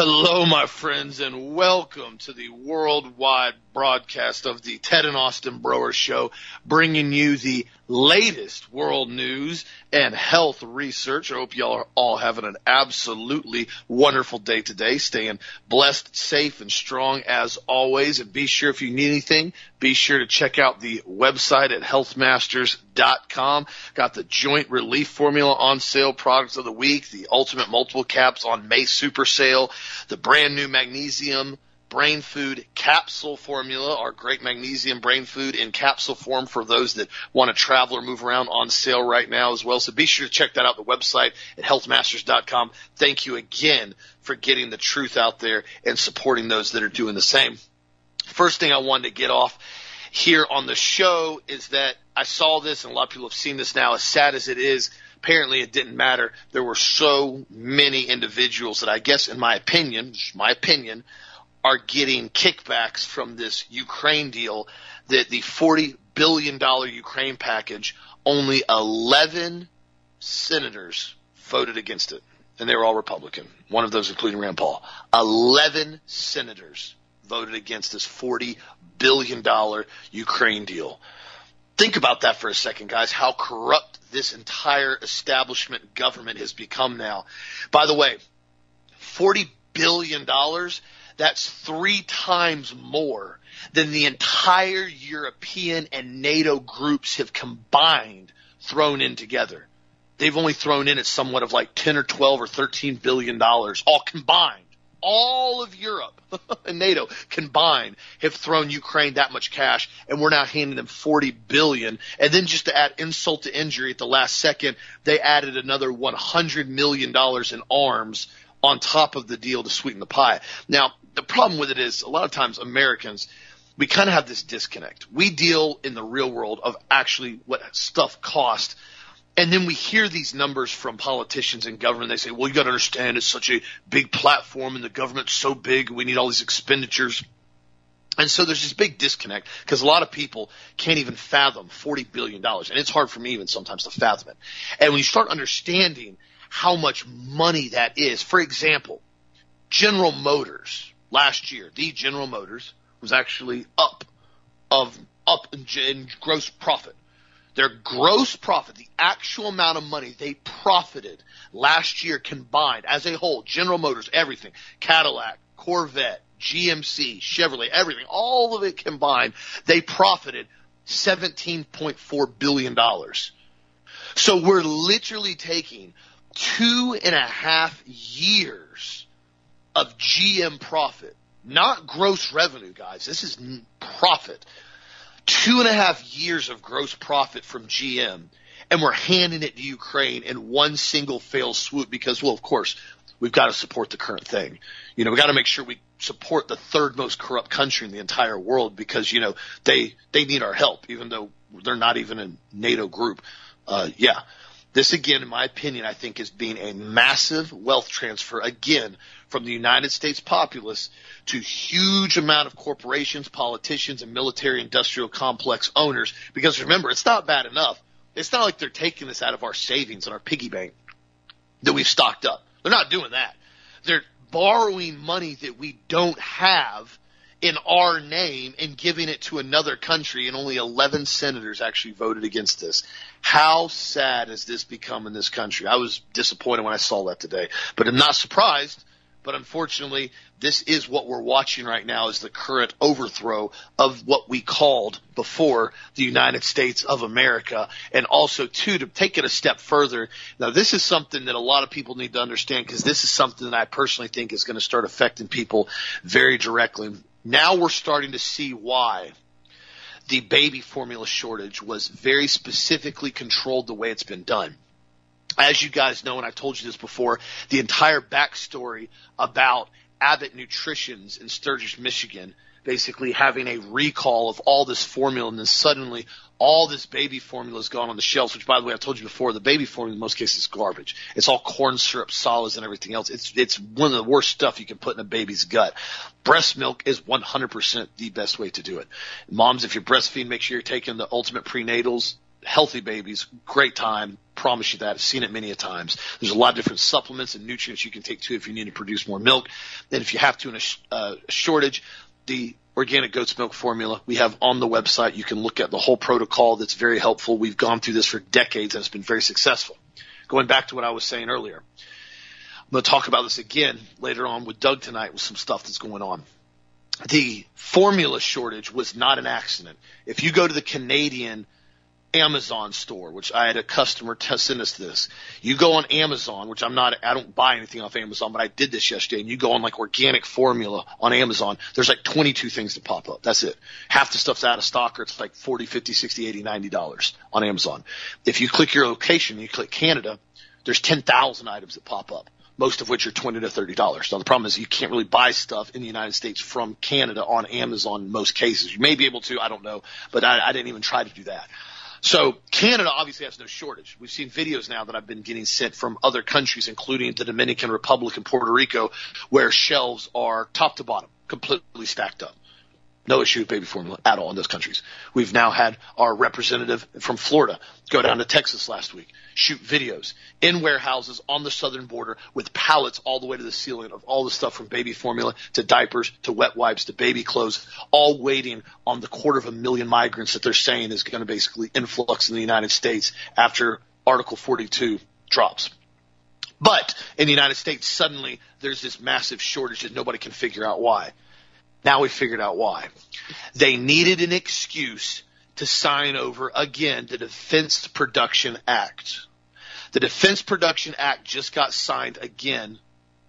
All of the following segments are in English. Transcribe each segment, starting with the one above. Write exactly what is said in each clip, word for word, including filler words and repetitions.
Hello, my friends, and welcome to the worldwide broadcast of the Ted and Austin Broer Show, bringing you the latest world news and health research. I hope y'all are all having an absolutely wonderful day today, staying blessed, safe, and strong as always. And be sure, if you need anything, be sure to check out the website at health masters dot com. Got the joint relief formula on sale, products of the week, the ultimate multiple caps on May super sale, the brand new magnesium brain food capsule formula, our great magnesium brain food in capsule form for those that want to travel or move around, on sale right now as well. So be sure to check that out, the website at health masters dot com. Thank you again for getting the truth out there and supporting those that are doing the same. First thing I wanted to get off here on the show is that I saw this, and a lot of people have seen this now, as sad as it is. Apparently it didn't matter. There were so many individuals that I guess, in my opinion, my opinion, are getting kickbacks from this Ukraine deal, that the forty billion dollars Ukraine package, only eleven senators voted against it, and they were all Republican, one of those including Rand Paul. eleven senators voted against this forty billion dollars Ukraine deal. Think about that for a second, guys, how corrupt this entire establishment government has become now. By the way, forty billion dollars, that's three times more than the entire European and NATO groups have combined thrown in together. They've only thrown in at somewhat of like ten or twelve or thirteen billion dollars, all combined. All of Europe and NATO combined have thrown Ukraine that much cash, and we're now handing them forty billion dollars. And then just to add insult to injury, at the last second, they added another one hundred million dollars in arms on top of the deal to sweeten the pie. Now, the problem with it is a lot of times Americans, we kind of have this disconnect. We deal in the real world of actually what stuff costs. And then we hear these numbers from politicians and government. They say, well, you got to understand it's such a big platform and the government's so big. We need all these expenditures. And so there's this big disconnect because a lot of people can't even fathom forty billion dollars. And it's hard for me even sometimes to fathom it. And when you start understanding how much money that is, for example, General Motors last year, the General Motors was actually up of up in, in gross profit. Their gross profit, the actual amount of money they profited last year combined as a whole, General Motors, everything, Cadillac, Corvette, G M C, Chevrolet, everything, all of it combined, they profited seventeen point four billion dollars. So we're literally taking two and a half years of G M profit, not gross revenue, guys. This is profit. Two and a half years of gross profit from G M, and we're handing it to Ukraine in one single fail swoop because, well, of course, we've got to support the current thing. You know, we got to make sure we support the third most corrupt country in the entire world because, you know, they they need our help, even though they're not even a NATO group. Uh, yeah. This, again, in my opinion, I think is being a massive wealth transfer, again, from the United States populace to huge amount of corporations, politicians, and military-industrial complex owners. Because remember, it's not bad enough. It's not like they're taking this out of our savings and our piggy bank that we've stocked up. They're not doing that. They're borrowing money that we don't have in our name and giving it to another country, and only eleven senators actually voted against this. How sad has this become in this country? I was disappointed when I saw that today, but I'm not surprised. But unfortunately, this is what we're watching right now, is the current overthrow of what we called before the United States of America. And also, too, to take it a step further, now this is something that a lot of people need to understand, because this is something that I personally think is going to start affecting people very directly. Now we're starting to see why the baby formula shortage was very specifically controlled the way it's been done. As you guys know, and I've told you this before, the entire backstory about Abbott Nutrition's in Sturgis, Michigan, basically having a recall of all this formula, and then suddenly all this baby formula has gone on the shelves, which, by the way, I've told you before, the baby formula in most cases is garbage. It's all corn syrup, solids, and everything else. It's it's one of the worst stuff you can put in a baby's gut. Breast milk is one hundred percent the best way to do it. Moms, if you're breastfeeding, make sure you're taking the ultimate prenatals. healthy babies, great time. Promise you that. I've seen it many a times. There's a lot of different supplements and nutrients you can take too if you need to produce more milk. And if you have to in a, sh- uh, a shortage, the organic goat's milk formula we have on the website. You can look at the whole protocol. That's very helpful. We've gone through this for decades and it's been very successful. Going back to what I was saying earlier, I'm going to talk about this again later on with Doug tonight with some stuff that's going on. The formula shortage was not an accident. If you go to the Canadian Amazon store, which I had a customer t- send us this. You go on Amazon, which I'm not, I don't buy anything off Amazon, but I did this yesterday, and you go on like organic formula on Amazon, there's like twenty-two things that pop up. That's it. Half the stuff's out of stock, or it's like forty, fifty, sixty, eighty, ninety dollars on Amazon. If you click your location, you click Canada, there's ten thousand items that pop up, most of which are twenty to thirty dollars. Now, the problem is you can't really buy stuff in the United States from Canada on Amazon in most cases. You may be able to, I don't know, but I, I didn't even try to do that. So Canada obviously has no shortage. We've seen videos now that I've been getting sent from other countries, including the Dominican Republic and Puerto Rico, where shelves are top to bottom, completely stacked up. No issue with baby formula at all in those countries. We've now had our representative from Florida go down to Texas last week, shoot videos in warehouses on the southern border with pallets all the way to the ceiling of all the stuff from baby formula to diapers to wet wipes to baby clothes, all waiting on the quarter of a million migrants that they're saying is going to basically influx in the United States after Article forty-two drops. But in the United States, suddenly there's this massive shortage that nobody can figure out why. Now we figured out why. They needed an excuse to sign over, again, the Defense Production Act. The Defense Production Act just got signed again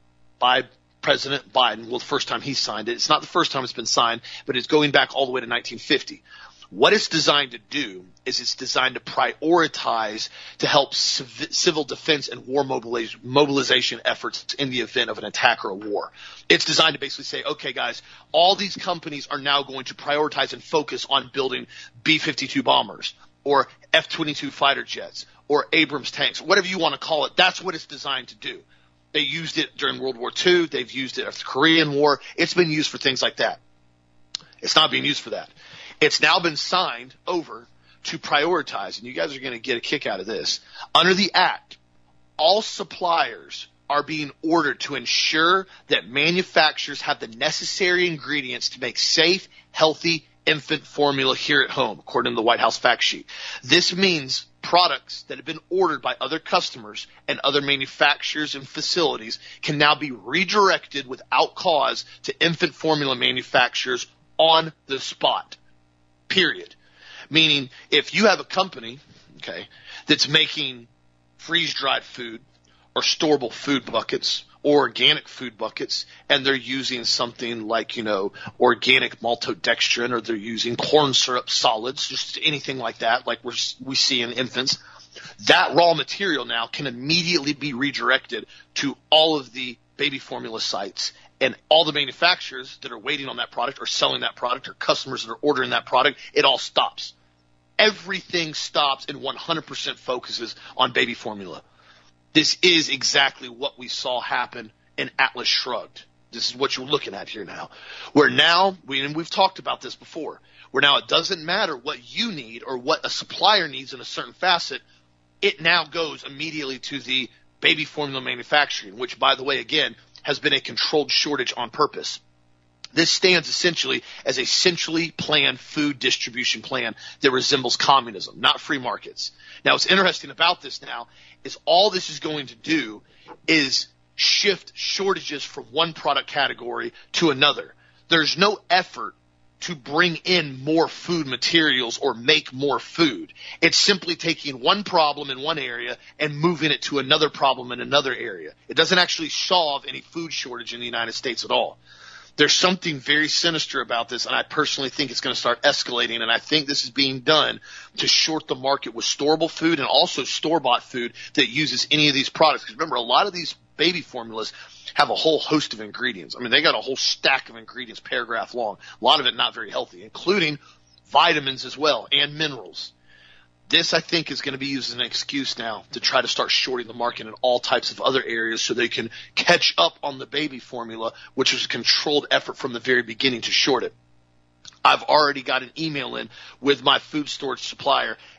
by President Biden. Well, the first time he signed it. It's not the first time it's been signed, but it's going back all the way to nineteen fifty. What it's designed to do is it's designed to prioritize to help civ- civil defense and war mobiliz- mobilization efforts in the event of an attack or a war. It's designed to basically say, okay, guys, all these companies are now going to prioritize and focus on building B fifty-two bombers or F twenty-two fighter jets or Abrams tanks, whatever you want to call it. That's what it's designed to do. They used it during World War Two. They've used it after the Korean War. It's been used for things like that. It's not being used for that. It's now been signed over to prioritize, and you guys are going to get a kick out of this. Under the Act, all suppliers are being ordered to ensure that manufacturers have the necessary ingredients to make safe, healthy infant formula here at home, according to the White House fact sheet. This means products that have been ordered by other customers and other manufacturers and facilities can now be redirected without cause to infant formula manufacturers on the spot. Period. Meaning, if you have a company, okay, that's making freeze-dried food or storable food buckets or organic food buckets, and they're using something like, you know, organic maltodextrin, or they're using corn syrup solids, just anything like that, like we're, we see in infants, that raw material now can immediately be redirected to all of the baby formula sites. And all the manufacturers that are waiting on that product or selling that product or customers that are ordering that product, it all stops. Everything stops and one hundred percent focuses on baby formula. This is exactly what we saw happen in Atlas Shrugged. This is what you're looking at here now. Where now, we, and we've talked about this before, where now it doesn't matter what you need or what a supplier needs in a certain facet, it now goes immediately to the baby formula manufacturing, which, by the way, again, has been a controlled shortage on purpose. This stands essentially as a centrally planned food distribution plan that resembles communism, not free markets. Now, what's interesting about this now is all this is going to do is shift shortages from one product category to another. There's no effort to bring in more food materials or make more food. It's simply taking one problem in one area and moving it to another problem in another area. It doesn't actually solve any food shortage in the United States at all. There's something very sinister about this, and I personally think it's going to start escalating, and I think this is being done to short the market with storable food and also store-bought food that uses any of these products. Because remember, a lot of these baby formulas have a whole host of ingredients. I mean, they got a whole stack of ingredients, paragraph long. A lot of it not very healthy, including vitamins as well and minerals. This, I think, is going to be used as an excuse now to try to start shorting the market in all types of other areas so they can catch up on the baby formula, which was a controlled effort from the very beginning to short it. I've already got an email in with my food storage supplier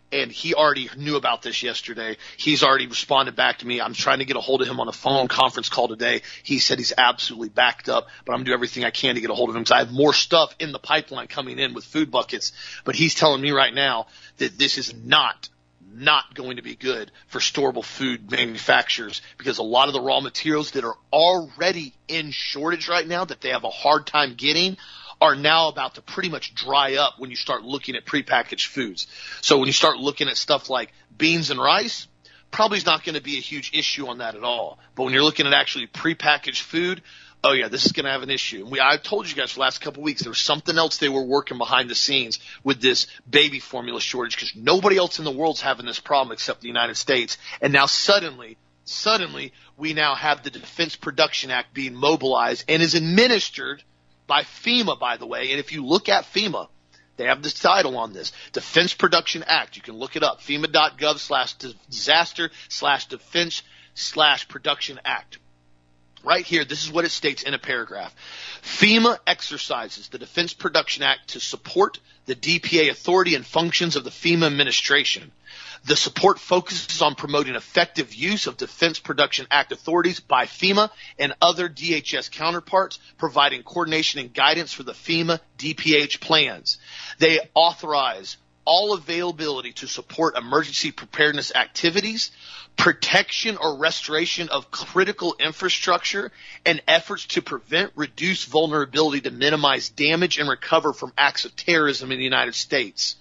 and he already knew about this yesterday. He's already responded back to me. I'm trying to get a hold of him on a phone conference call today. He said he's absolutely backed up, but I'm going to do everything I can to get a hold of him because I have more stuff in the pipeline coming in with food buckets. But he's telling me right now that this is not not going to be good for storable food manufacturers because a lot of the raw materials that are already in shortage right now that they have a hard time getting are now about to pretty much dry up when you start looking at prepackaged foods. So when you start looking at stuff like beans and rice, probably is not going to be a huge issue on that at all. But when you're looking at actually prepackaged food, oh yeah, this is going to have an issue. And we, I told you guys for the last couple of weeks there was something else they were working behind the scenes with this baby formula shortage because nobody else in the world's having this problem except the United States. And now suddenly, suddenly we now have the Defense Production Act being mobilized and is administered by FEMA, by the way. And if you look at FEMA, they have this title on this, Defense Production Act. You can look it up, FEMA.gov slash disaster slash defense slash production act. Right here, this is what it states in a paragraph. FEMA exercises the Defense Production Act to support the D P A authority and functions of the FEMA administration. The support focuses on promoting effective use of Defense Production Act authorities by FEMA and other D H S counterparts, providing coordination and guidance for the FEMA D P H plans. They authorize all availability to support emergency preparedness activities, protection or restoration of critical infrastructure, and efforts to prevent, reduce vulnerability to minimize damage and recover from acts of terrorism in the United States.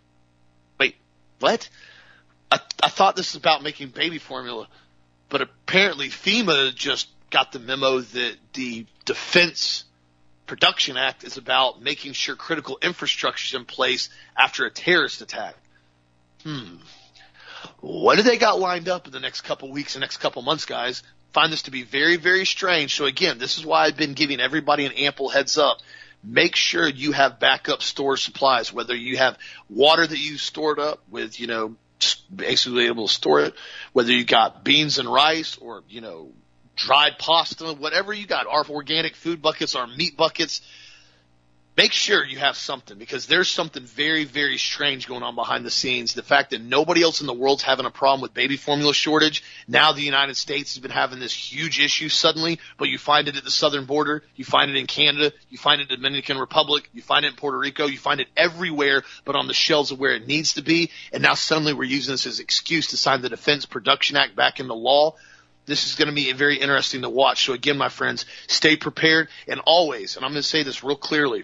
Wait, what? I, I thought this was about making baby formula, but apparently FEMA just got the memo that the Defense Production Act is about making sure critical infrastructure is in place after a terrorist attack. Hmm. What do they got lined up in the next couple weeks and next couple months, guys? Find this to be very, very strange. So again, this is why I've been giving everybody an ample heads up. Make sure you have backup store supplies, whether you have water that you stored up with, you know, basically able to store it, whether you got beans and rice or, you know, dried pasta, whatever you got, our organic food buckets, our meat buckets. Make sure you have something because there's something very, very strange going on behind the scenes. The fact that nobody else in the world's having a problem with baby formula shortage. Now the United States has been having this huge issue suddenly, but you find it at the southern border. You find it in Canada. You find it in the Dominican Republic. You find it in Puerto Rico. You find it everywhere but on the shelves of where it needs to be. And now suddenly we're using this as an excuse to sign the Defense Production Act back into law. This is going to be very interesting to watch. So again, my friends, stay prepared and always, and I'm going to say this real clearly,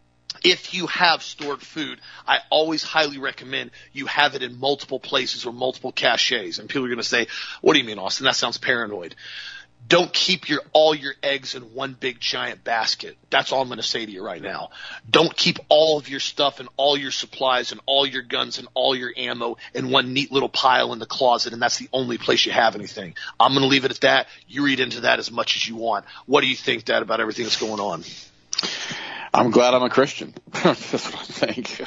if you have stored food, I always highly recommend you have it in multiple places or multiple caches. And people are going to say, what do you mean, Austin? That sounds paranoid. Don't keep your all your eggs in one big giant basket. That's all I'm going to say to you right now. Don't keep all of your stuff and all your supplies and all your guns and all your ammo in one neat little pile in the closet, and that's the only place you have anything. I'm going to leave it at that. You read into that as much as you want. What do you think, Dad, about everything that's going on? I'm glad I'm a Christian. That's what I think.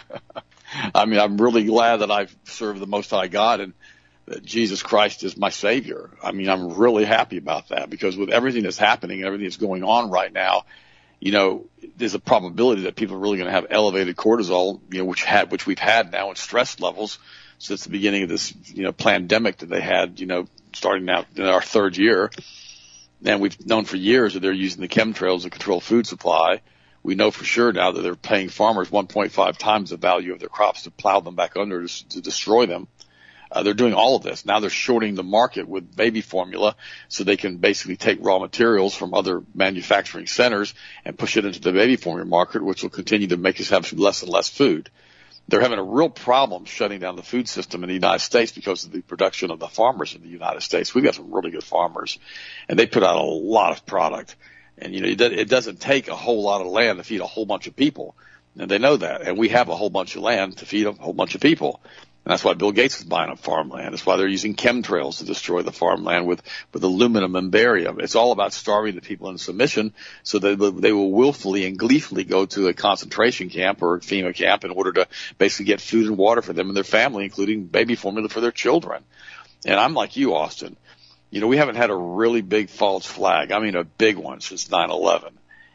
I mean, I'm really glad that I've served the Most High God and that Jesus Christ is my Savior. I mean, I'm really happy about that because with everything that's happening, everything that's going on right now, you know, there's a probability that people are really going to have elevated cortisol, you know, which had, which we've had now in stress levels since the beginning of this, you know, pandemic that they had, you know, starting out in our third year. And we've known for years that they're using the chemtrails to control food supply. We know for sure now that they're paying farmers one point five times the value of their crops to plow them back under to, to destroy them. Uh, they're doing all of this. Now they're shorting the market with baby formula so they can basically take raw materials from other manufacturing centers and push it into the baby formula market, which will continue to make us have less and less food. They're having a real problem shutting down the food system in the United States because of the production of the farmers in the United States. We've got some really good farmers, and they put out a lot of product. And, you know, it doesn't take a whole lot of land to feed a whole bunch of people. And they know that. And we have a whole bunch of land to feed a whole bunch of people. And that's why Bill Gates is buying up farmland. That's why they're using chemtrails to destroy the farmland with, with aluminum and barium. It's all about starving the people into submission so that they will willfully and gleefully go to a concentration camp or a FEMA camp in order to basically get food and water for them and their family, including baby formula for their children. And I'm like you, Austin. You know, we haven't had a really big false flag. I mean, a big one since nine eleven.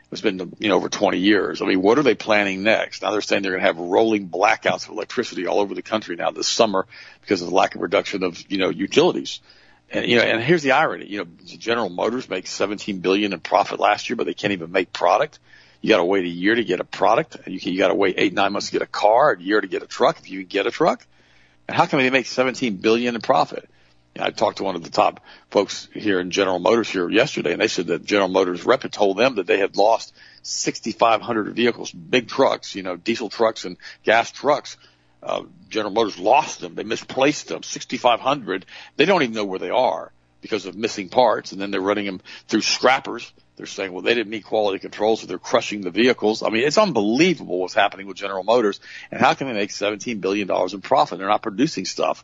It's been, you know, over twenty years. I mean, what are they planning next? Now they're saying they're going to have rolling blackouts of electricity all over the country now this summer because of the lack of reduction of, you know, utilities. And, you know, and here's the irony, you know, General Motors makes seventeen billion dollars in profit last year, but they can't even make product. You got to wait a year to get a product. You, you got to wait eight, nine months to get a car, a year to get a truck, if you can get a truck. And how can they make seventeen billion dollars in profit? I talked to one of the top folks here in General Motors here yesterday, and they said that General Motors rep had told them that they had lost sixty-five hundred vehicles, big trucks, you know, diesel trucks and gas trucks. Uh, General Motors lost them. They misplaced them, sixty-five hundred. They don't even know where they are because of missing parts, and then they're running them through scrappers. They're saying, well, they didn't meet quality control, so they're crushing the vehicles. I mean, it's unbelievable what's happening with General Motors, and how can they make seventeen billion dollars in profit? They're not producing stuff.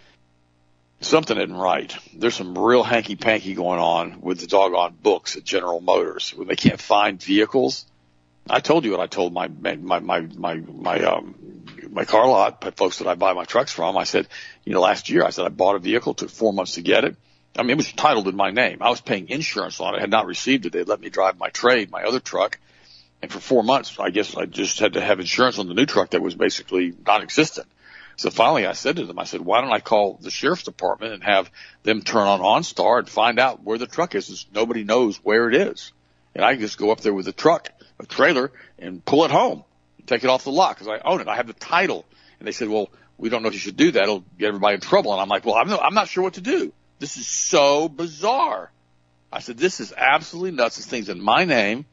Something isn't right. There's some real hanky-panky going on with the doggone books at General Motors when they can't find vehicles. I told you what I told my my my my my, my um my car lot folks that I buy my trucks from. I said, you know, last year I said I bought a vehicle, took four months to get it. I mean, it was titled in my name. I was paying insurance on it, had not received it. They let me drive my trade, my other truck, and for four months, I guess I just had to have insurance on the new truck that was basically non-existent. So finally I said to them, I said, why don't I call the sheriff's department and have them turn on OnStar and find out where the truck is, since nobody knows where it is. And I can just go up there with a truck, a trailer, and pull it home, take it off the lot because I own it. I have the title. And they said, well, we don't know if you should do that. It'll get everybody in trouble. And I'm like, well, I'm not, I'm not sure what to do. This is so bizarre. I said, this is absolutely nuts. This thing's in my name,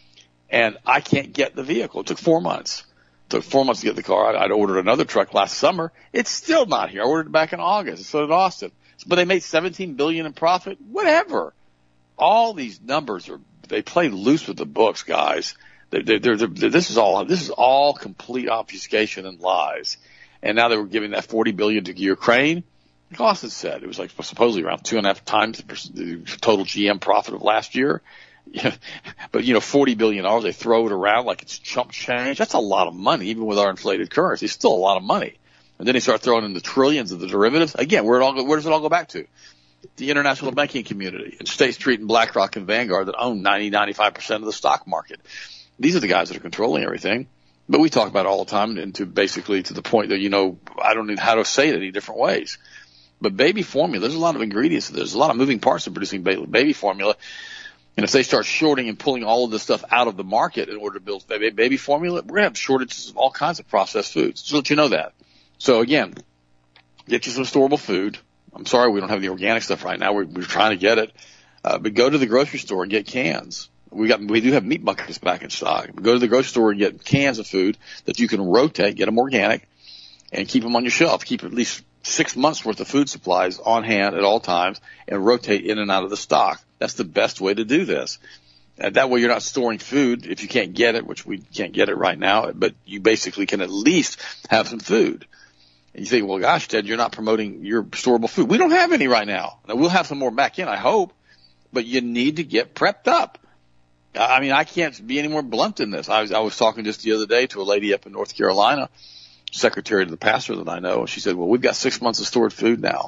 and I can't get the vehicle. It took four months. It took four months to get the car. I'd ordered another truck last summer. It's still not here. I ordered it back in August. So did Austin. But they made seventeen billion dollars in profit. Whatever. All these numbers are, they play loose with the books, guys. They're, they're, they're, they're, this is all, this is all complete obfuscation and lies. And now they were giving that forty billion dollars to Ukraine. Like Austin said, it was like supposedly around two and a half times the total G M profit of last year. Yeah, but, you know, forty billion dollars, they throw it around like it's chump change. That's a lot of money, even with our inflated currency. It's still a lot of money. And then they start throwing in the trillions of the derivatives. Again, where, it all go, where does it all go back to? The international banking community and State Street and BlackRock and Vanguard that own ninety, ninety-five percent of the stock market. These are the guys that are controlling everything. But we talk about it all the time, and to basically to the point that, you know, I don't know how to say it any different ways. But baby formula, there's a lot of ingredients. There's a lot of moving parts in producing baby formula. And if they start shorting and pulling all of this stuff out of the market in order to build baby, baby formula, we're going to have shortages of all kinds of processed foods. Just to let you know that. So, again, get you some storable food. I'm sorry we don't have the organic stuff right now. We're, we're trying to get it. Uh, but go to the grocery store and get cans. We got we do have meat buckets back in stock. But go to the grocery store and get cans of food that you can rotate, get them organic, and keep them on your shelf. Keep at least six months worth of food supplies on hand at all times and rotate in and out of the stock. That's the best way to do this. And that way you're not storing food if you can't get it, which we can't get it right now, but you basically can at least have some food. And you think, well, gosh, Ted, you're not promoting your storable food. We don't have any right now. Now, we'll have some more back in, I hope, but you need to get prepped up. I mean, I can't be any more blunt than this. I was, I was talking just the other day to a lady up in North Carolina, secretary to the pastor that I know, and she said, well, we've got six months of stored food now.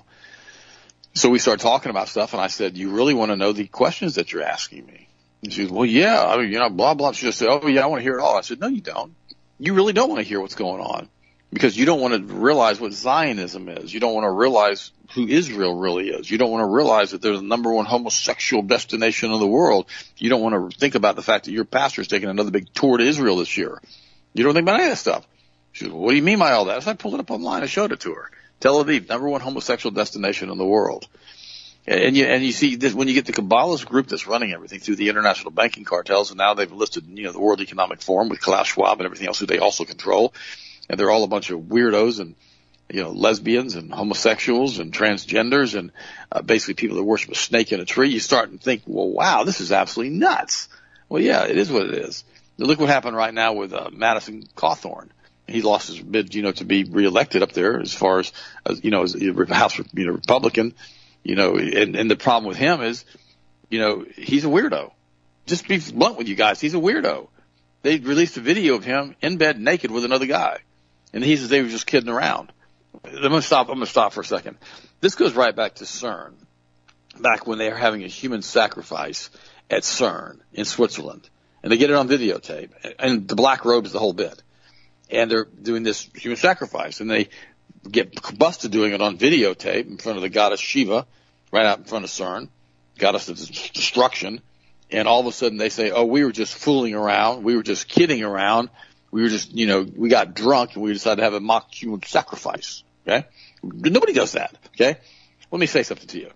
So we started talking about stuff, and I said, you really want to know the questions that you're asking me? And she said, well, yeah, I mean, you know, blah, blah. She just said, oh, yeah, I want to hear it all. I said, no, you don't. You really don't want to hear what's going on because you don't want to realize what Zionism is. You don't want to realize who Israel really is. You don't want to realize that they're the number one homosexual destination in the world. You don't want to think about the fact that your pastor is taking another big tour to Israel this year. You don't think about any of that stuff. She said, well, what do you mean by all that? So I pulled it up online and showed it to her. Tel Aviv, number one homosexual destination in the world. And you, and you see this, when you get the Kabbalist group that's running everything through the international banking cartels, and now they've listed, you know, the World Economic Forum with Klaus Schwab and everything else who they also control. And they're all a bunch of weirdos and, you know, lesbians and homosexuals and transgenders and uh, basically people that worship a snake in a tree. You start and think, well, wow, this is absolutely nuts. Well, yeah, it is what it is. Now, look what happened right now with uh, Madison Cawthorn. He lost his bid, you know, to be reelected up there as far as, as you know, as a House, you know, Republican, you know, and, and the problem with him is, you know, he's a weirdo. Just be blunt with you guys. He's a weirdo. They released a video of him in bed naked with another guy. And he says they were just kidding around. I'm going to stop. I'm going to stop for a second. This goes right back to CERN, back when they were having a human sacrifice at CERN in Switzerland. and they get it on videotape, and the black robe is the whole bit. And they're doing this human sacrifice, and they get busted doing it on videotape in front of the goddess Shiva, right out in front of CERN, goddess of destruction. And all of a sudden they say, oh, we were just fooling around. We were just kidding around. We were just, you know, we got drunk and we decided to have a mock human sacrifice. Okay. Nobody does that. Okay. Let me say something to you.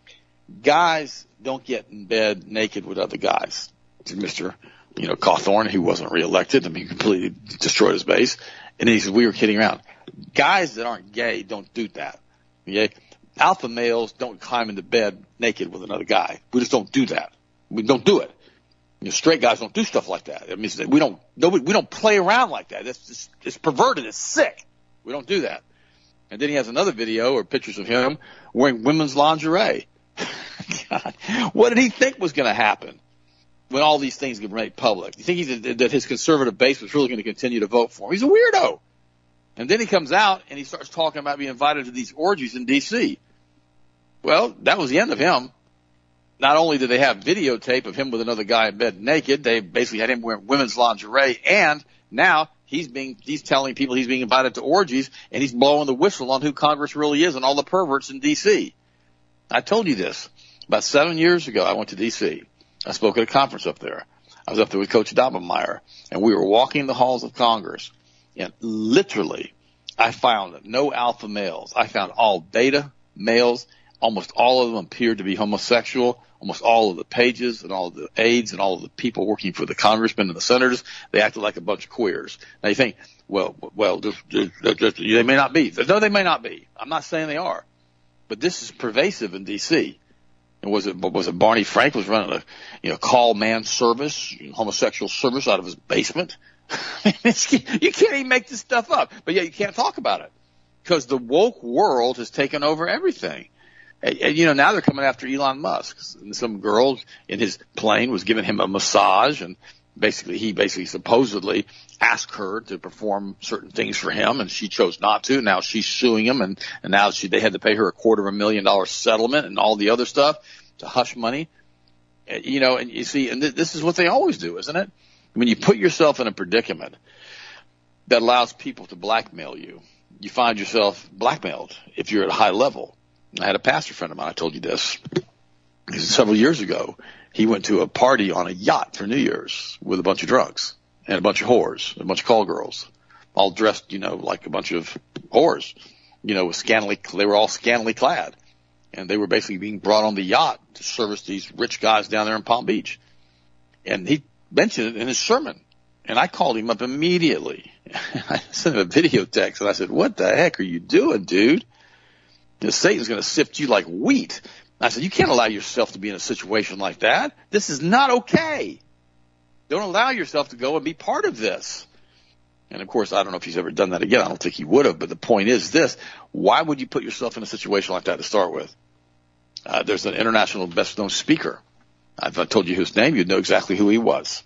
Guys don't get in bed naked with other guys. Mister You know, Cawthorn, who wasn't reelected. I mean, he completely destroyed his base. And then he said, we were kidding around. Guys that aren't gay don't do that. Okay. Alpha males don't climb into bed naked with another guy. We just don't do that. We don't do it. You know, straight guys don't do stuff like that. I mean, we don't, nobody, we don't play around like that. That's just, it's perverted. It's sick. We don't do that. And then he has another video or pictures of him wearing women's lingerie. God, what did he think was going to happen when all these things get made public? You think he's, that his conservative base was really going to continue to vote for him? He's a weirdo. And then he comes out and he starts talking about being invited to these orgies in D C Well, that was the end of him. Not only did they have videotape of him with another guy in bed naked, they basically had him wearing women's lingerie, and now he's being he's telling people he's being invited to orgies, and he's blowing the whistle on who Congress really is and all the perverts in D C I told you this. About seven years ago, I went to D C I spoke at a conference up there. I was up there with Coach Dobbenmeyer, and we were walking the halls of Congress, and literally I found no alpha males. I found all beta males. Almost all of them appeared to be homosexual. Almost all of the pages and all of the aides and all of the people working for the congressmen and the senators, they acted like a bunch of queers. Now you think, well, well, just, just, just, they may not be. No, they may not be. I'm not saying they are. But this is pervasive in D C And was it, was it Barney Frank was running a, you know, call man service, homosexual service out of his basement? You can't even make this stuff up, but yet you can't talk about it because the woke world has taken over everything. And, and, you know, now they're coming after Elon Musk. And some girl in his plane was giving him a massage, and basically he basically supposedly asked her to perform certain things for him, and she chose not to. Now she's suing him, and, and now she, they had to pay her a quarter of a million dollar settlement and all the other stuff to hush money. And, you know, and you see, and th- this is what they always do, isn't it? When you put yourself in a predicament that allows people to blackmail you, you find yourself blackmailed if you're at a high level. I had a pastor friend of mine, I told you this, several years ago. He went to a party on a yacht for New Year's with a bunch of drunks and a bunch of whores, a bunch of call girls, all dressed, you know, like a bunch of whores, you know, with scantily, they were all scantily clad. And they were basically being brought on the yacht to service these rich guys down there in Palm Beach. And he mentioned it in his sermon. And I called him up immediately. I sent him a video text, and I said, what the heck are you doing, dude? You know, Satan's going to sift you like wheat. I said, you can't allow yourself to be in a situation like that. This is not okay. Don't allow yourself to go and be part of this. And, of course, I don't know if he's ever done that again. I don't think he would have. But the point is this. Why would you put yourself in a situation like that to start with? Uh, there's an international best-known speaker. If I told you his name, you'd know exactly who he was.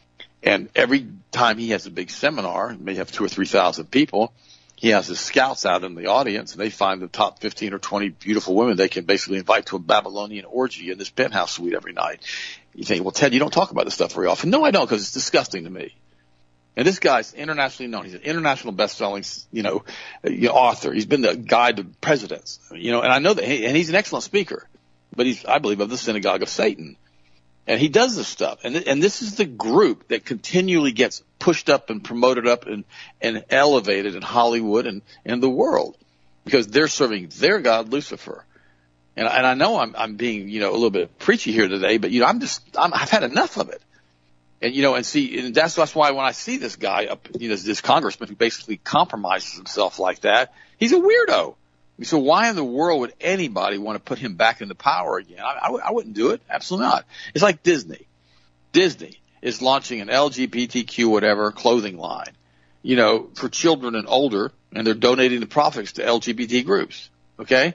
And every time he has a big seminar, may have two or three thousand people, he has his scouts out in the audience, and they find the top fifteen or twenty beautiful women they can basically invite to a Babylonian orgy in this penthouse suite every night. You think, well, Ted, you don't talk about this stuff very often. No, I don't, because it's disgusting to me. And this guy's internationally known. He's an international best-selling, you know, you know, author. He's been the guide to presidents, you know, and I know that, he, and he's an excellent speaker, but he's, I believe, of the synagogue of Satan. And he does this stuff. And, th- and this is the group that continually gets pushed up and promoted up and, and elevated in Hollywood and in the world because they're serving their god, Lucifer. And, and I know I'm, I'm being, you know, a little bit preachy here today, but, you know, I'm just, I'm, I've had enough of it. And, you know, and see, and that's, that's why when I see this guy up, you know, this congressman who basically compromises himself like that, he's a weirdo. So why in the world would anybody want to put him back into power again? I, I, I wouldn't do it. Absolutely not. It's like Disney. Disney is launching an L G B T Q whatever clothing line, you know, for children and older, and they're donating the profits to L G B T groups. Okay?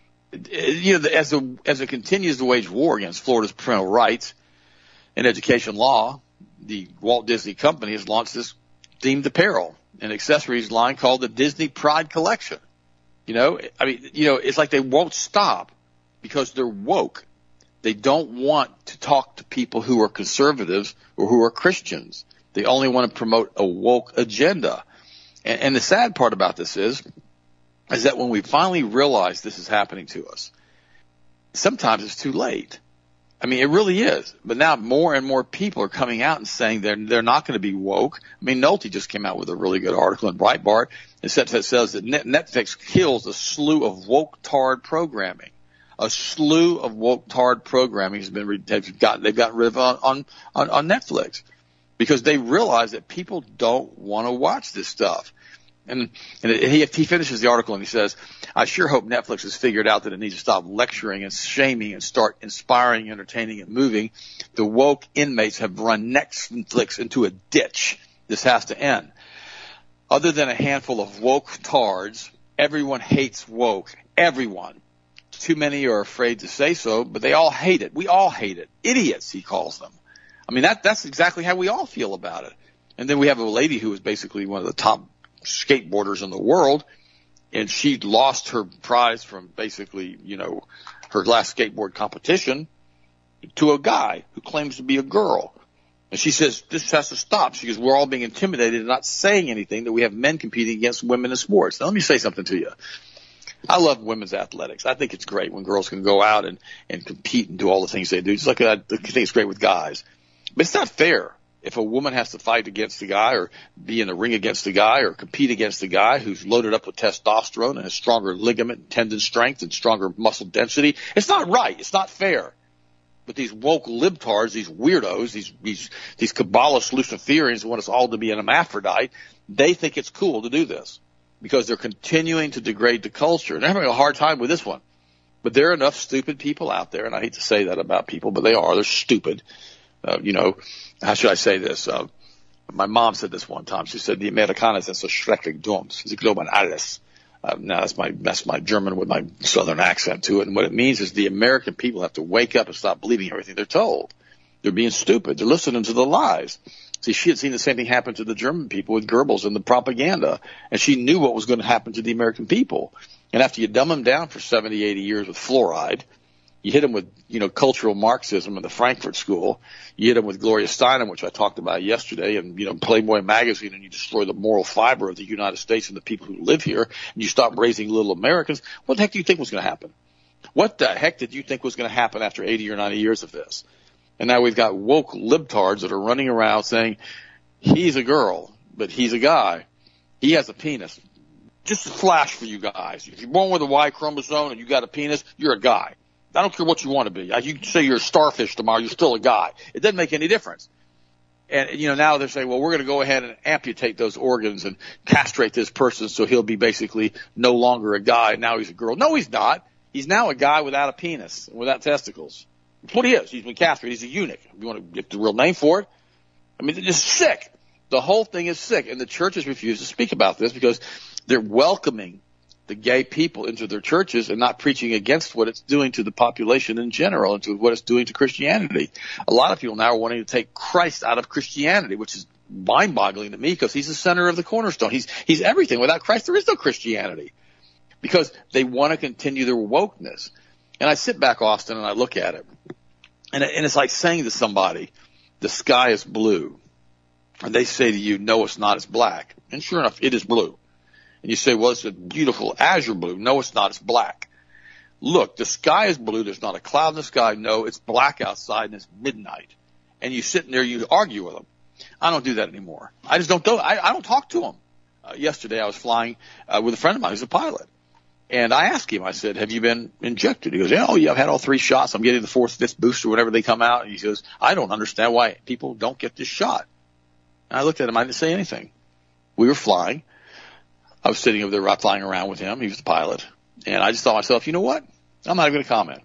You know, as, a, as it continues to wage war against Florida's parental rights and education law, the Walt Disney Company has launched this themed apparel and accessories line called the Disney Pride Collection. You know, I mean, you know, it's like they won't stop because they're woke. They don't want to talk to people who are conservatives or who are Christians. They only want to promote a woke agenda. And, and the sad part about this is, is that when we finally realize this is happening to us, sometimes it's too late. I mean, it really is. But now more and more people are coming out and saying they're they're not going to be woke. I mean, Nolte just came out with a really good article in Breitbart that says that Netflix kills a slew of woke-tard programming. A slew of woke-tard programming has been they've got they've gotten rid of on on, on Netflix because they realize that people don't want to watch this stuff. And, and he, he finishes the article and he says, I sure hope Netflix has figured out that it needs to stop lecturing and shaming and start inspiring, entertaining, and moving. The woke inmates have run Netflix into a ditch. This has to end. Other than a handful of woke tards, everyone hates woke. Everyone. Too many are afraid to say so, but they all hate it. We all hate it. Idiots, he calls them. I mean, that that's exactly how we all feel about it. And then we have a lady who is basically one of the top skateboarders in the world, and she lost her prize from basically, you know, her last skateboard competition to a guy who claims to be a girl. And she says, this has to stop. She goes, we're all being intimidated and not saying anything, that we have men competing against women in sports. Now, let me say something to you. I love women's athletics. I think it's great when girls can go out and, and compete and do all the things they do. Just like I think it's great with guys. But it's not fair if a woman has to fight against a guy or be in the ring against a guy or compete against a guy who's loaded up with testosterone and has stronger ligament and tendon strength and stronger muscle density. It's not right. It's not fair. But these woke libtards, these weirdos, these these these Kabbalist Luciferians who want us all to be an hermaphrodite, they think it's cool to do this because they're continuing to degrade the culture. And they're having a hard time with this one. But there are enough stupid people out there, and I hate to say that about people, but they are. They're stupid. Uh, you know, how should I say this? Uh, my mom said this one time. She said, "Die Amerikaner sind so schrecklich dumm. Sie glauben alles." Uh, now that's my that's my German with my Southern accent to it. And what it means is the American people have to wake up and stop believing everything they're told. They're being stupid. They're listening to the lies. See, she had seen the same thing happen to the German people with Goebbels and the propaganda, and she knew what was going to happen to the American people. And after you dumb them down for seventy, eighty years with fluoride, you hit them with, you know, cultural Marxism in the Frankfurt School. You hit them with Gloria Steinem, which I talked about yesterday, and, you know, Playboy magazine, and you destroy the moral fiber of the United States and the people who live here, and you stop raising little Americans. What the heck do you think was going to happen? What the heck did you think was going to happen after eighty or ninety years of this? And now we've got woke libtards that are running around saying, he's a girl, but he's a guy. He has a penis. Just a flash for you guys. If you're born with a Y chromosome and you got a penis, you're a guy. I don't care what you want to be. You can say you're a starfish tomorrow, you're still a guy. It doesn't make any difference. And, you know, now they're saying, well, we're going to go ahead and amputate those organs and castrate this person so he'll be basically no longer a guy. Now he's a girl. No, he's not. He's now a guy without a penis, without testicles. That's what he is. He's been castrated. He's a eunuch. If you want to get the real name for it. I mean, it's sick. The whole thing is sick. And the churches refuse to speak about this because they're welcoming the gay people into their churches and not preaching against what it's doing to the population in general and to what it's doing to Christianity. A lot of people now are wanting to take Christ out of Christianity, which is mind-boggling to me because he's the center of the cornerstone. He's he's everything. Without Christ, there is no Christianity because they want to continue their wokeness. And I sit back, Austin, and I look at it, and, and it's like saying to somebody, the sky is blue. And they say to you, no, it's not, it's black. And sure enough, it is blue. And you say, well, it's a beautiful azure blue. No, it's not. It's black. Look, the sky is blue. There's not a cloud in the sky. No, it's black outside and it's midnight. And you sit in there, you argue with them. I don't do that anymore. I just don't do I, I don't talk to them. Uh, yesterday I was flying uh, with a friend of mine who's a pilot. And I asked him, I said, have you been injected? He goes, yeah, oh, yeah, I've had all three shots. I'm getting the fourth, fifth booster, whenever they come out. And he goes, I don't understand why people don't get this shot. And I looked at him. I didn't say anything. We were flying. I was sitting over there flying around with him. He was the pilot. And I just thought to myself, you know what? I'm not even going to comment.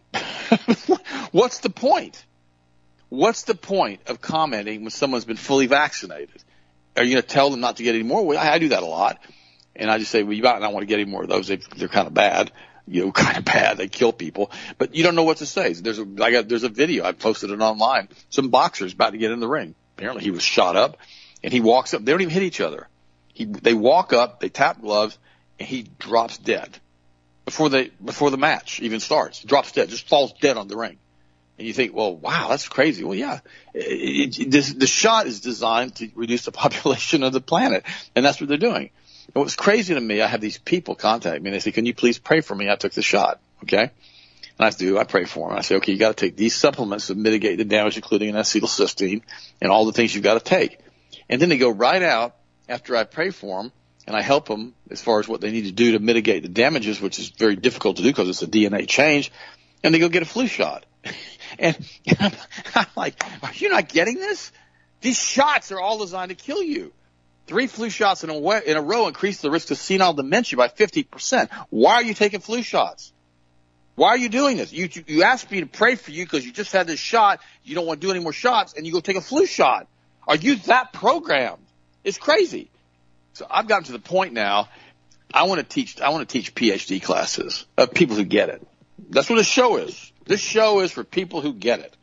What's the point? What's the point of commenting when someone's been fully vaccinated? Are you going to tell them not to get any more? Well, I, I do that a lot. And I just say, well, you might not want to get any more of those. They, they're kind of bad. You know, kind of bad. They kill people. But you don't know what to say. There's a, I got, there's a video. I posted it online. Some boxers about to get in the ring. Apparently he was shot up. And he walks up. They don't even hit each other. He, they walk up, they tap gloves, and he drops dead before they before the match even starts. He drops dead, just falls dead on the ring. And you think, well, wow, that's crazy. Well, yeah, it, it, this, the shot is designed to reduce the population of the planet, and that's what they're doing. And what's crazy to me, I have these people contact me, and they say, can you please pray for me? I took the shot, okay? And I do. I pray for them. I say, okay, you got to take these supplements to mitigate the damage, including an acetylcysteine and all the things you've got to take. And then they go right out after I pray for them, and I help them as far as what they need to do to mitigate the damages, which is very difficult to do because it's a D N A change, and they go get a flu shot. And I'm, I'm like, are you not getting this? These shots are all designed to kill you. Three flu shots in a, way, in a row increase the risk of senile dementia by fifty percent. Why are you taking flu shots? Why are you doing this? You, you asked me to pray for you because you just had this shot. You don't want to do any more shots, and you go take a flu shot. Are you that programmed? It's crazy. So I've gotten to the point now. I want to teach. I want to teach P H D classes of people who get it. That's what this show is. This show is for people who get it.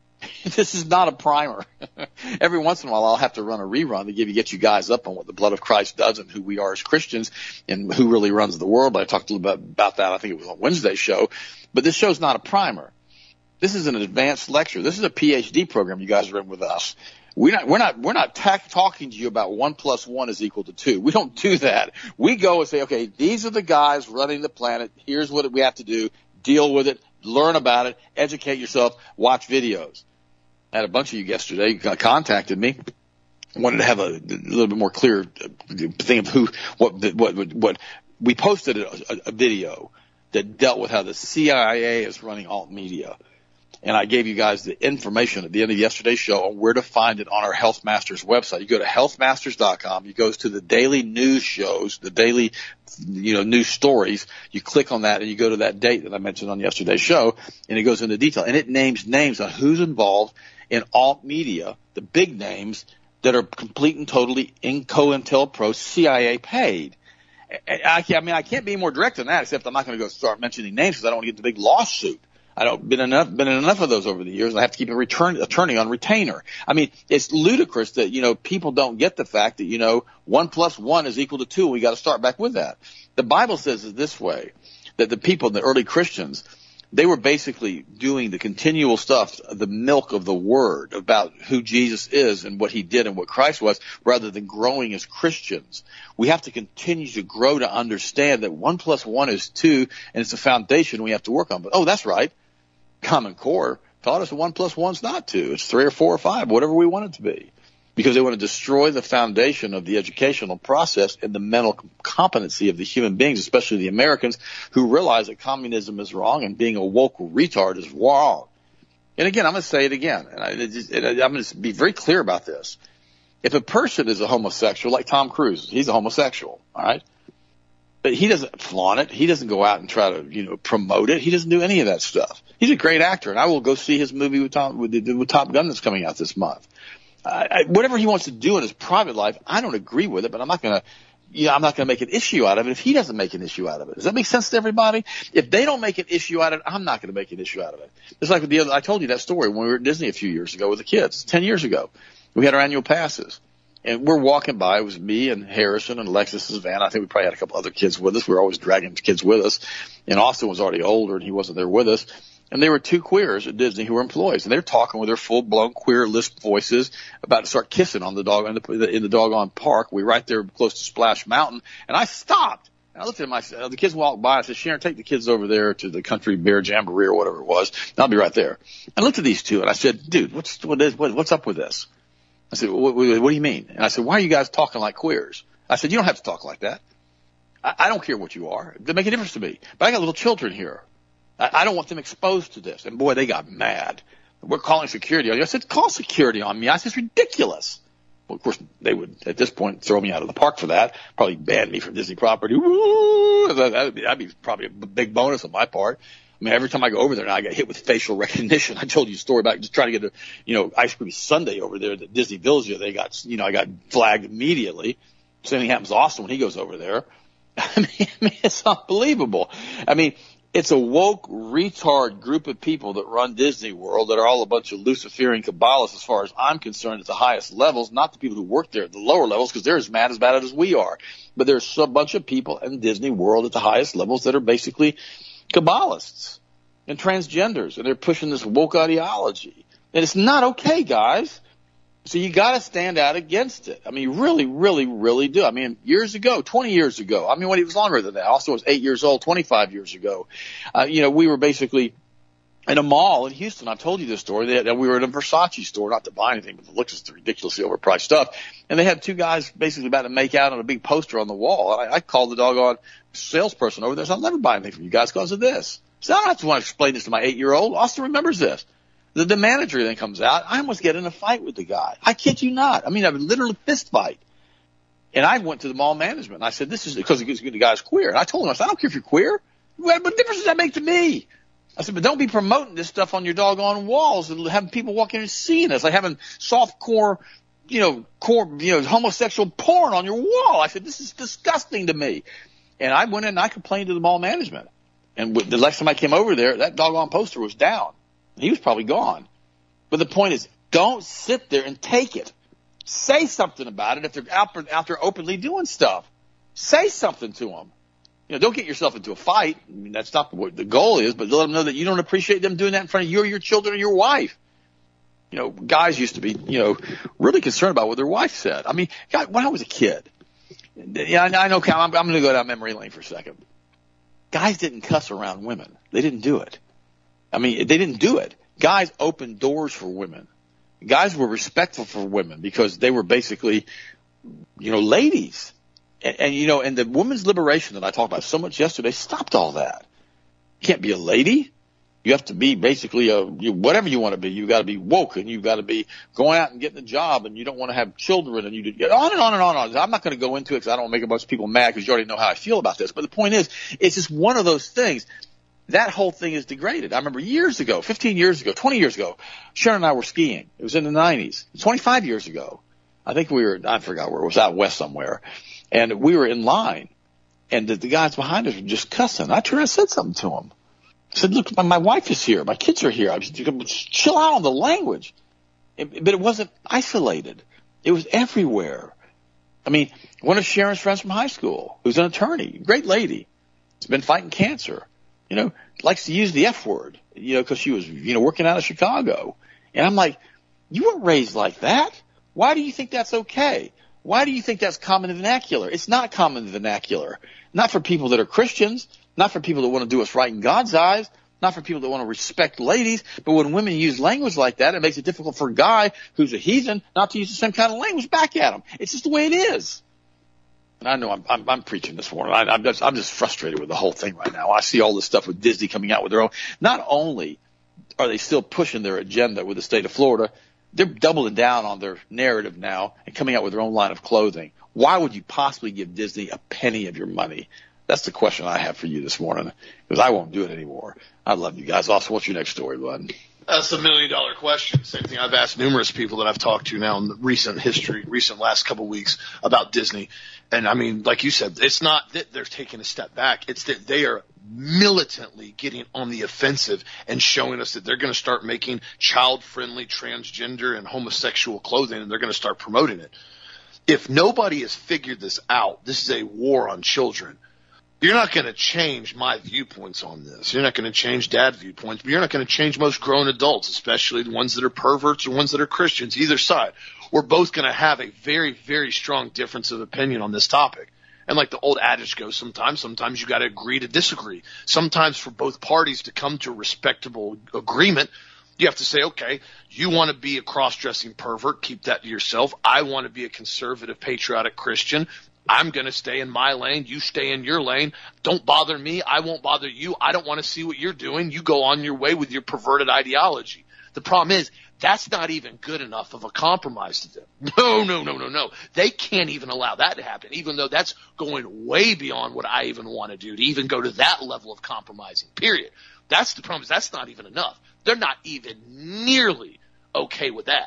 This is not a primer. Every once in a while, I'll have to run a rerun to give you, get you guys up on what the blood of Christ does and who we are as Christians and who really runs the world. But I talked a little bit about that. I think it was on Wednesday's show. But this show's not a primer. This is an advanced lecture. This is a P H D program you guys are in with us. We're not, we're not, we're not ta- talking to you about one plus one is equal to two. We don't do that. We go and say, okay, these are the guys running the planet. Here's what we have to do. Deal with it. Learn about it. Educate yourself. Watch videos. I had a bunch of you yesterday contacted me. Wanted to have a, a little bit more clear thing of who, what, what, what, what we posted a, a video that dealt with how the C I A is running alt media. And I gave you guys the information at the end of yesterday's show on where to find it on our Health Masters website. You go to health masters dot com. You go to the daily news shows, the daily, you know, news stories. You click on that and you go to that date that I mentioned on yesterday's show, and it goes into detail. And it names names on who's involved in alt media, the big names that are complete and totally in COINTELPRO C I A paid. I, I mean, I can't be more direct than that, except I'm not going to go start mentioning names because I don't want to get the big lawsuit. I don't been enough been in enough of those over the years. And I have to keep a return attorney on retainer. I mean, it's ludicrous that you know people don't get the fact that you know one plus one is equal to two. We got to start back with that. The Bible says it this way: that the people, the early Christians, they were basically doing the continual stuff, the milk of the Word about who Jesus is and what He did and what Christ was, rather than growing as Christians. We have to continue to grow to understand that one plus one is two, and it's a foundation we have to work on. But oh, that's right. Common Core taught us that one plus one's not two. It's three or four or five, whatever we want it to be, because they want to destroy the foundation of the educational process and the mental competency of the human beings, especially the Americans, who realize that communism is wrong and being a woke retard is wrong. And again, I'm going to say it again, and, I, it just, and I'm going to be very clear about this. If a person is a homosexual, like Tom Cruise, he's a homosexual, all right? But he doesn't flaunt it. He doesn't go out and try to, you know, promote it. He doesn't do any of that stuff. He's a great actor, and I will go see his movie with Tom, with, with Top Gun that's coming out this month. I, I, whatever he wants to do in his private life, I don't agree with it, but I'm not going to, you know, I'm not going to make an issue out of it if he doesn't make an issue out of it. Does that make sense to everybody? If they don't make an issue out of it, I'm not going to make an issue out of it. It's like with the other, I told you that story when we were at Disney a few years ago with the kids, ten years ago. We had our annual passes. And we're walking by. It was me and Harrison and Alexis's van. I think we probably had a couple other kids with us. We were always dragging kids with us. And Austin was already older, and he wasn't there with us. And there were two queers at Disney who were employees, and they were talking with their full-blown queer lisp voices about to start kissing on the dog in the, in the doggone park. We were right there close to Splash Mountain, and I stopped. And I looked at them. I said, the kids walked by. I said, Sharon, take the kids over there to the Country Bear Jamboree or whatever it was. And I'll be right there. I looked at these two, and I said, dude, what's what is what, what's up with this? I said, what, what, what do you mean? And I said, why are you guys talking like queers? I said, you don't have to talk like that. I, I don't care what you are. It doesn't make a difference to me. But I got little children here. I, I don't want them exposed to this. And boy, they got mad. We're calling security on you. I said, call security on me. I said, it's ridiculous. Well, of course, they would, at this point, throw me out of the park for that. Probably ban me from Disney property. Woo! That'd be, that'd be probably a big bonus on my part. I mean, every time I go over there now, I get hit with facial recognition. I told you a story about just trying to get a, you know, ice cream sundae over there at Disney Village. They got, you know, I got flagged immediately. Same thing happens to Austin when he goes over there. I mean, I mean, it's unbelievable. I mean, it's a woke, retard group of people that run Disney World that are all a bunch of Luciferian Kabbalists as far as I'm concerned at the highest levels, not the people who work there at the lower levels because they're as mad as bad as we are. But there's a bunch of people in Disney World at the highest levels that are basically Kabbalists. and transgenders, and they're pushing this woke ideology. And it's not okay, guys. So you got to stand out against it. I mean, you really, really, really do. I mean, years ago, twenty years ago, I mean, when he was longer than that, also was eight years old, twenty-five years ago, uh, you know, we were basically in a mall in Houston. I've told you this story. They had, we were in a Versace store, not to buy anything, but it looks just ridiculously overpriced stuff. And they had two guys basically about to make out on a big poster on the wall. And I, I called the doggone salesperson over there. So I'll never buy anything from you guys because of this. So I don't have to want to explain this to my eight-year-old. Austin remembers this. The, the manager then comes out. I almost get in a fight with the guy. I kid you not. I mean, I would literally fist fight. And I went to the mall management. And I said, this is because the guy's queer. And I told him, I said, I don't care if you're queer. What, what difference does that make to me? I said, but don't be promoting this stuff on your doggone walls and having people walking and seeing us, like having soft core, you know, core, you know, homosexual porn on your wall. I said, this is disgusting to me. And I went in and I complained to the mall management. And the next time I came over there, that doggone poster was down. He was probably gone. But the point is, don't sit there and take it. Say something about it if they're out, out there openly doing stuff. Say something to them. You know, don't get yourself into a fight. I mean, that's not what the goal is, but let them know that you don't appreciate them doing that in front of you or your children or your wife. You know, guys used to be, you know, really concerned about what their wife said. I mean, God, when I was a kid, yeah, I know, I'm, I'm going to go down memory lane for a second. Guys didn't cuss around women. They didn't do it. I mean, they didn't do it. Guys opened doors for women. Guys were respectful for women because they were basically, you know, ladies. And, and you know, and the women's liberation that I talked about so much yesterday stopped all that. You can't be a lady. You have to be basically a you, whatever you want to be. You got to be woke, and you got to be going out and getting a job, and you don't want to have children, and you get on and on and on and on. I'm not going to go into it because I don't want to make a bunch of people mad because you already know how I feel about this. But the point is, it's just one of those things. That whole thing is degraded. I remember years ago, fifteen years ago, twenty years ago, Sharon and I were skiing. It was in the nineties, twenty-five years ago. I think we were, I forgot where, it was out west somewhere. And we were in line, and the, the guys behind us were just cussing. I turned and said something to them. I said, look, my, my wife is here. My kids are here. I was chill out on the language. It, but it wasn't isolated. It was everywhere. I mean, one of Sharon's friends from high school, who's an attorney, great lady, has been fighting cancer. You know, likes to use the F word, you know, because she was, you know, working out of Chicago. And I'm like, you weren't raised like that. Why do you think that's okay? Why do you think that's common vernacular? It's not common vernacular. Not for people that are Christians, not for people that want to do what's right in God's eyes, not for people that want to respect ladies. But when women use language like that, it makes it difficult for a guy who's a heathen not to use the same kind of language back at him. It's just the way it is. And I know I'm, I'm, I'm preaching this morning. I, I'm just, I'm just frustrated with the whole thing right now. I see all this stuff with Disney coming out with their own. Not only are they still pushing their agenda with the state of Florida, they're doubling down on their narrative now and coming out with their own line of clothing. Why would you possibly give Disney a penny of your money? That's the question I have for you this morning, because I won't do it anymore. I love you guys. Also, what's your next story, bud? That's a million dollar question. Same thing I've asked numerous people that I've talked to now in the recent history, recent last couple of weeks about Disney. And I mean, like you said, it's not that they're taking a step back. It's that they are militantly getting on the offensive and showing us that they're going to start making child-friendly transgender and homosexual clothing, and they're going to start promoting it. If nobody has figured this out, this is a war on children. You're not going to change my viewpoints on this. You're not going to change Dad's viewpoints, but you're not going to change most grown adults, especially the ones that are perverts or ones that are Christians, either side. We're both going to have a very, very strong difference of opinion on this topic. And like the old adage goes, sometimes, sometimes you got to agree to disagree. Sometimes for both parties to come to a respectable agreement, you have to say, okay, you want to be a cross-dressing pervert, keep that to yourself. I want to be a conservative, patriotic Christian. I'm going to stay in my lane. You stay in your lane. Don't bother me. I won't bother you. I don't want to see what you're doing. You go on your way with your perverted ideology. The problem is that's not even good enough of a compromise to them. No, no, no, no, no. They can't even allow that to happen, even though that's going way beyond what I even want to do, to even go to that level of compromising, period. That's the problem. Is that's not even enough. They're not even nearly okay with that.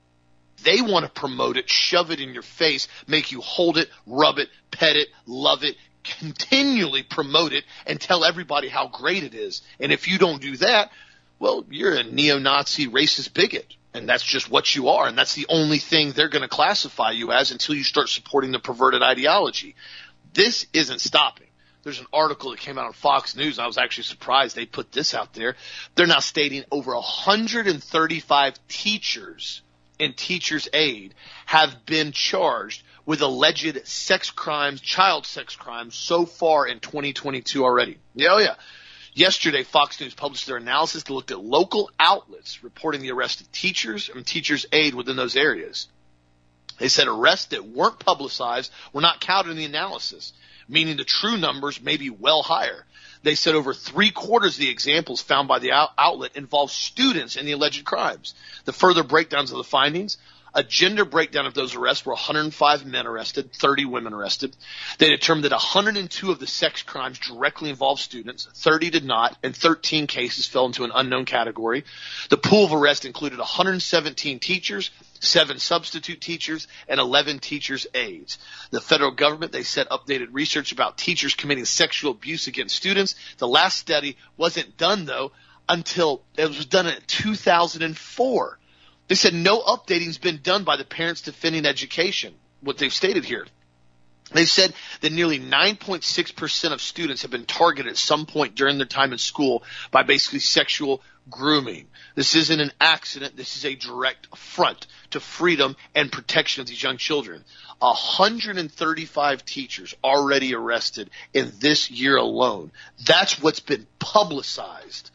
They want to promote it, shove it in your face, make you hold it, rub it, pet it, love it, continually promote it, and tell everybody how great it is. And if you don't do that, well, you're a neo-Nazi racist bigot, and that's just what you are, and that's the only thing they're going to classify you as until you start supporting the perverted ideology. This isn't stopping. there's an article that came out on Fox News. And I was actually surprised they put this out there. They're now stating over one hundred thirty-five teachers and teachers' aide have been charged with alleged sex crimes, child sex crimes, so far in twenty twenty-two already. Yeah, oh yeah. Yesterday, Fox News published their analysis that looked at local outlets reporting the arrest of teachers and teachers' aide within those areas. They said arrests that weren't publicized were not counted in the analysis, meaning the true numbers may be well higher. They said over three quarters of the examples found by the out- outlet involved students in the alleged crimes. The further breakdowns of the findings: a gender breakdown of those arrests were one hundred five men arrested, thirty women arrested. They determined that one hundred two of the sex crimes directly involved students, thirty did not, and thirteen cases fell into an unknown category. The pool of arrests included one hundred seventeen teachers, seven substitute teachers, and eleven teachers' aides. The federal government, they said, updated research about teachers committing sexual abuse against students. The last study wasn't done, though, until it was done in two thousand four. They said no updating's been done by the Parents Defending Education, what they've stated here. They said that nearly nine point six percent of students have been targeted at some point during their time in school by basically sexual grooming. This isn't an accident. This is a direct affront to freedom and protection of these young children. one hundred thirty-five teachers already arrested in this year alone. That's what's been publicized,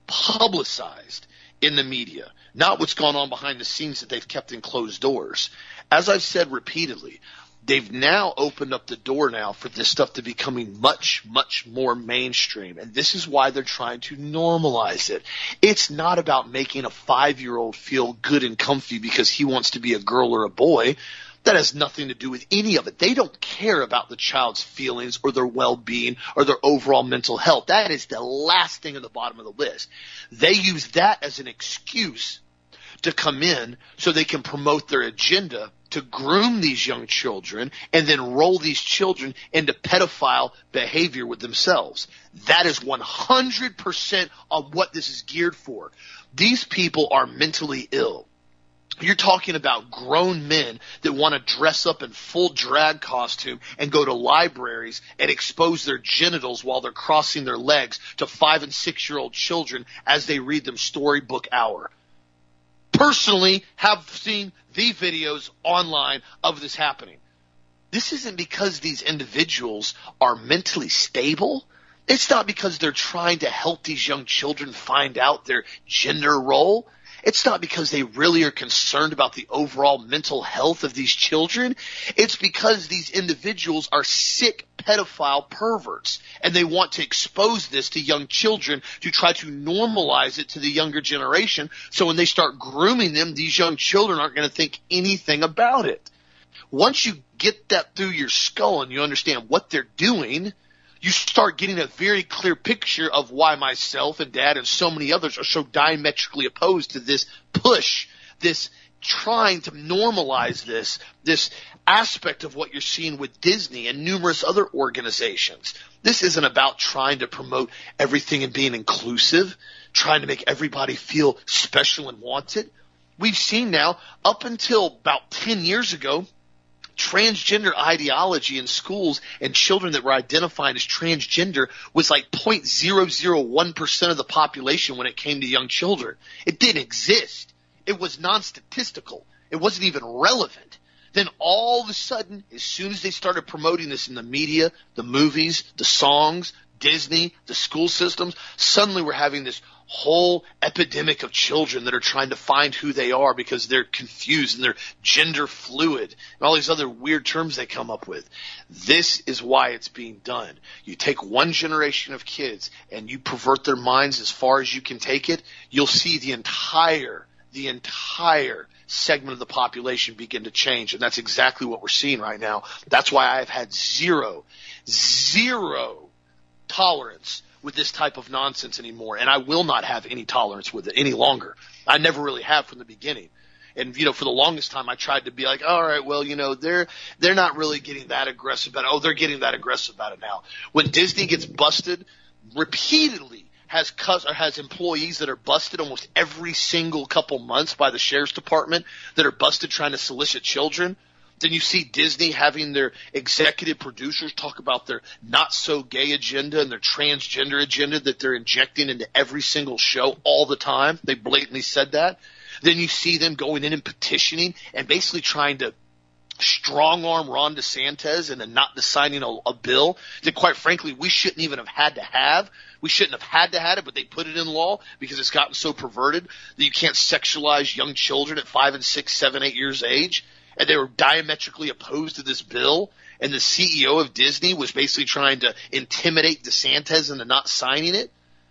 publicized in the media, not what's gone on behind the scenes that they've kept in closed doors. As I've said repeatedly, they've now opened up the door now for this stuff to becoming much, much more mainstream. And this is why they're trying to normalize it. It's not about making a five-year-old feel good and comfy because he wants to be a girl or a boy. That has nothing to do with any of it. They don't care about the child's feelings or their well-being or their overall mental health. That is the last thing at the bottom of the list. They use that as an excuse to come in so they can promote their agenda to groom these young children and then roll these children into pedophile behavior with themselves. That is one hundred percent of what this is geared for. These people are mentally ill. You're talking about grown men that want to dress up in full drag costume and go to libraries and expose their genitals while they're crossing their legs to five and six-year-old children as they read them Storybook Hour. Personally, have seen the videos online of this happening. This isn't because these individuals are mentally stable. It's not because they're trying to help these young children find out their gender role. It's not because they really are concerned about the overall mental health of these children. It's because these individuals are sick pedophile perverts, and they want to expose this to young children to try to normalize it to the younger generation. So when they start grooming them, these young children aren't going to think anything about it. Once you get that through your skull and you understand what they're doing, you start getting a very clear picture of why myself and Dad and so many others are so diametrically opposed to this push, this trying to normalize this, this aspect of what you're seeing with Disney and numerous other organizations. This isn't about trying to promote everything and being inclusive, trying to make everybody feel special and wanted. We've seen now, up until about ten years ago, transgender ideology in schools and children that were identifying as transgender was like zero point zero zero one percent of the population when it came to young children. It didn't exist. It was non-statistical. It wasn't even relevant. Then all of a sudden, as soon as they started promoting this in the media, the movies, the songs, Disney, the school systems, suddenly we're having this whole epidemic of children that are trying to find who they are because they're confused and they're gender fluid and all these other weird terms they come up with. This is why it's being done. You take one generation of kids and you pervert their minds as far as you can take it, you'll see the entire, the entire segment of the population begin to change. And that's exactly what we're seeing right now. That's why I've had zero, zero tolerance with this type of nonsense anymore, and I will not have any tolerance with it any longer. I never really have from the beginning. And, you know, for the longest time I tried to be like, all right, well, you know, they're they're not really getting that aggressive about it. Oh, they're getting that aggressive about it now. When Disney gets busted, repeatedly has cus- or has employees that are busted almost every single couple months by the sheriff's department that are busted trying to solicit children. Then you see Disney having their executive producers talk about their not-so-gay agenda and their transgender agenda that they're injecting into every single show all the time. They blatantly said that. Then you see them going in and petitioning and basically trying to strong-arm Ron DeSantis into not signing a, a bill that, quite frankly, we shouldn't even have had to have. We shouldn't have had to have it, but they put it in law because it's gotten so perverted that you can't sexualize young children at five and six, seven, eight years of age. And they were diametrically opposed to this bill, and the C E O of Disney was basically trying to intimidate DeSantis into not signing it.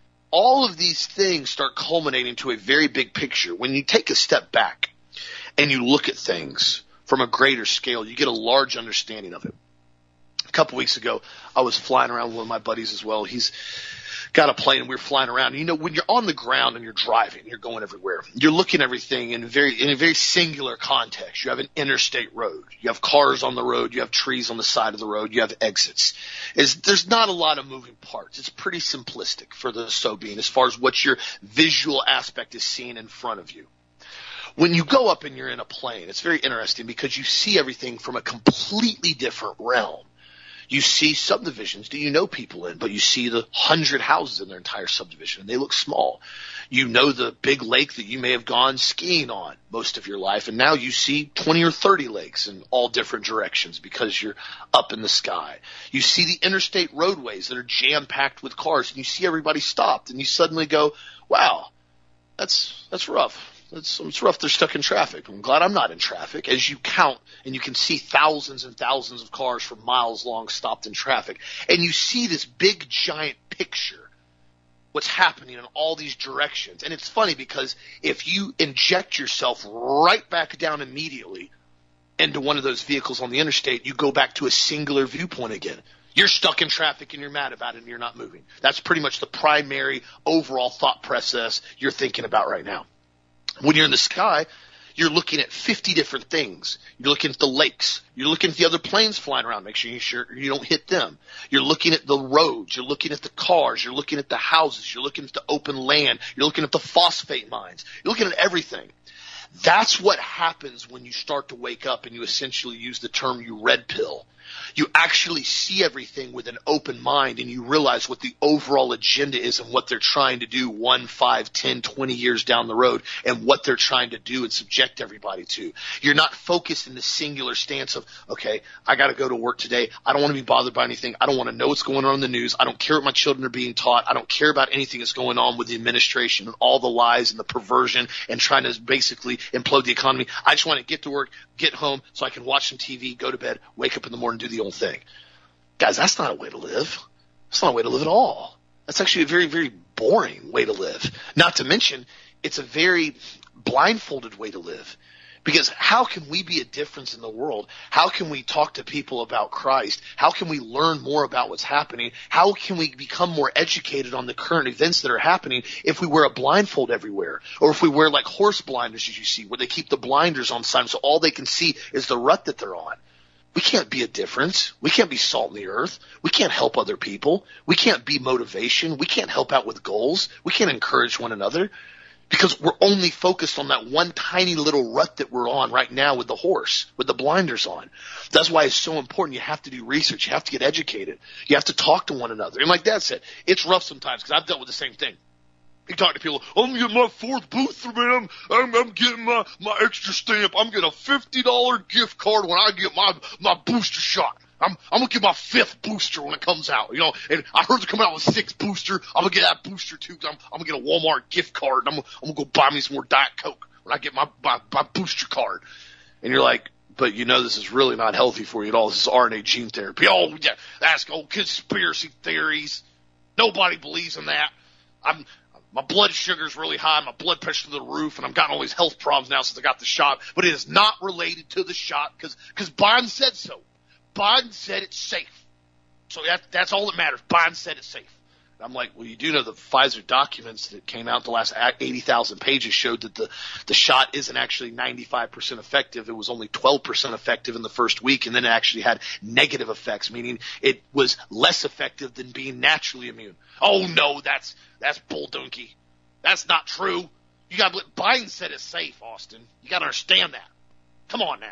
All of these things start culminating to a very big picture. When you take a step back and you look at things from a greater scale, you get a large understanding of it. A couple weeks ago, I was flying around with one of my buddies as well. He's got a plane, and we were flying around. And, you know, when you're on the ground and you're driving, you're going everywhere. You're looking at everything in very in a very singular context. You have an interstate road. You have cars on the road. You have trees on the side of the road. You have exits. It's, there's not a lot of moving parts. It's pretty simplistic for the so being as far as what your visual aspect is seeing in front of you. When you go up and you're in a plane, it's very interesting because you see everything from a completely different realm. You see subdivisions that you know people in, but you see the hundred houses in their entire subdivision, and they look small. You know the big lake that you may have gone skiing on most of your life, and now you see twenty or thirty lakes in all different directions because you're up in the sky. You see the interstate roadways that are jam-packed with cars, and you see everybody stopped, and you suddenly go, wow, that's that's rough. It's, it's rough they're stuck in traffic. I'm glad I'm not in traffic. As you count and you can see thousands and thousands of cars for miles long stopped in traffic. And you see this big giant picture, what's happening in all these directions. And it's funny because if you inject yourself right back down immediately into one of those vehicles on the interstate, you go back to a singular viewpoint again. You're stuck in traffic and you're mad about it and you're not moving. That's pretty much the primary overall thought process you're thinking about right now. When you're in the sky, you're looking at fifty different things. You're looking at the lakes. You're looking at the other planes flying around. Make sure you, sure you don't hit them. You're looking at the roads. You're looking at the cars. You're looking at the houses. You're looking at the open land. You're looking at the phosphate mines. You're looking at everything. That's what happens when you start to wake up and you essentially use the term you red pill. You actually see everything with an open mind and you realize what the overall agenda is and what they're trying to do one, five, ten, twenty years down the road and what they're trying to do and subject everybody to. You're not focused in the singular stance of, okay, I got to go to work today. I don't want to be bothered by anything. I don't want to know what's going on in the news. I don't care what my children are being taught. I don't care about anything that's going on with the administration and all the lies and the perversion and trying to basically implode the economy. I just want to get to work, get home so I can watch some T V, go to bed, wake up in the morning, do the old thing. Guys, that's not a way to live. That's not a way to live at all. That's actually a very, very boring way to live. Not to mention, it's a very blindfolded way to live. Because how can we be a difference in the world? How can we talk to people about Christ? How can we learn more about what's happening? How can we become more educated on the current events that are happening if we wear a blindfold everywhere? Or if we wear like horse blinders, as you see, where they keep the blinders on sign so all they can see is the rut that they're on. We can't be a difference. We can't be salt in the earth. We can't help other people. We can't be motivation. We can't help out with goals. We can't encourage one another because we're only focused on that one tiny little rut that we're on right now with the horse, with the blinders on. That's why it's so important. You have to do research. You have to get educated. You have to talk to one another. And like Dad said, it's rough sometimes because I've dealt with the same thing. You talk to people, I'm getting my fourth booster, man. I'm, I'm getting my, my extra stamp. I'm getting a fifty dollars gift card when I get my, my booster shot. I'm, I'm going to get my fifth booster when it comes out, you know, and I heard they're coming out with six booster. I'm going to get that booster too. I'm, I'm going to get a Walmart gift card. And I'm, I'm going to go buy me some more Diet Coke when I get my, my, my booster card. And you're like, but you know, this is really not healthy for you at all. This is R N A gene therapy. Oh, yeah, that's old conspiracy theories. Nobody believes in that. I'm, My blood sugar's really high, my blood pressure's to the roof, and I've gotten all these health problems now since I got the shot. But it is not related to the shot because because Biden said so. Biden said it's safe. So that, that's all that matters. Biden said it's safe. And I'm like, well, you do know the Pfizer documents that came out the last eighty thousand pages showed that the, the shot isn't actually ninety-five percent effective. It was only twelve percent effective in the first week, and then it actually had negative effects, meaning it was less effective than being naturally immune. Oh, no, that's that's bull donkey. That's not true. You got Biden said it's safe, Austin. You got to understand that. Come on now.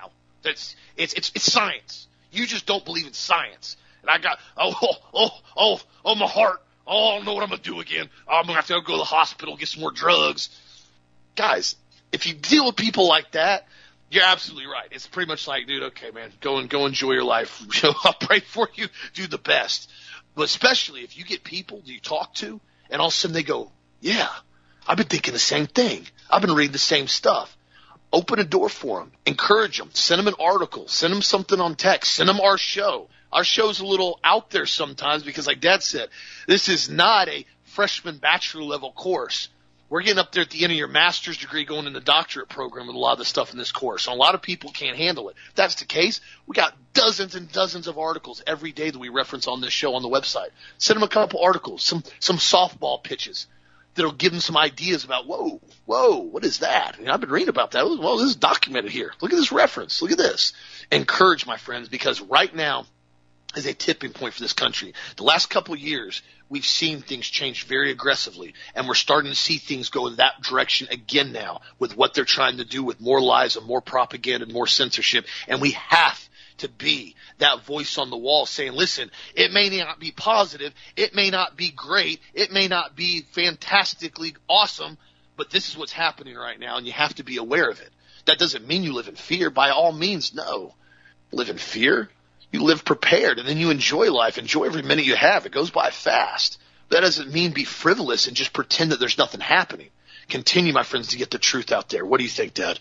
That's it's it's it's science. You just don't believe in science. And I got oh oh oh oh, oh my heart. Oh, I don't know what I'm gonna do again. I'm gonna have to go to the hospital, get some more drugs. Guys, if you deal with people like that, you're absolutely right. It's pretty much like, dude, okay, man, go and go enjoy your life. I'll pray for you. Do the best. But especially if you get people that you talk to, and all of a sudden they go, yeah, I've been thinking the same thing. I've been reading the same stuff. Open a door for them. Encourage them. Send them an article. Send them something on text. Send them our show. Our show's a little out there sometimes because, like Dad said, this is not a freshman bachelor level course. We're getting up there at the end of your master's degree going in the doctorate program with a lot of the stuff in this course. And a lot of people can't handle it. If that's the case, we got dozens and dozens of articles every day that we reference on this show on the website. Send them a couple articles, some some softball pitches that'll give them some ideas about, whoa, whoa, what is that? And I've been reading about that. Well, this is documented here. Look at this reference. Look at this. Encourage, my friends, because right now is a tipping point for this country. The last couple of years, we've seen things change very aggressively, and we're starting to see things go in that direction again now with what they're trying to do with more lies and more propaganda and more censorship. And we have to be that voice on the wall saying, listen, it may not be positive, it may not be great, it may not be fantastically awesome, but this is what's happening right now, and you have to be aware of it. That doesn't mean you live in fear. By all means, no. Live in fear. You live prepared, and then you enjoy life. Enjoy every minute you have. It goes by fast. That doesn't mean be frivolous and just pretend that there's nothing happening. Continue, my friends, to get the truth out there. What do you think, Dad?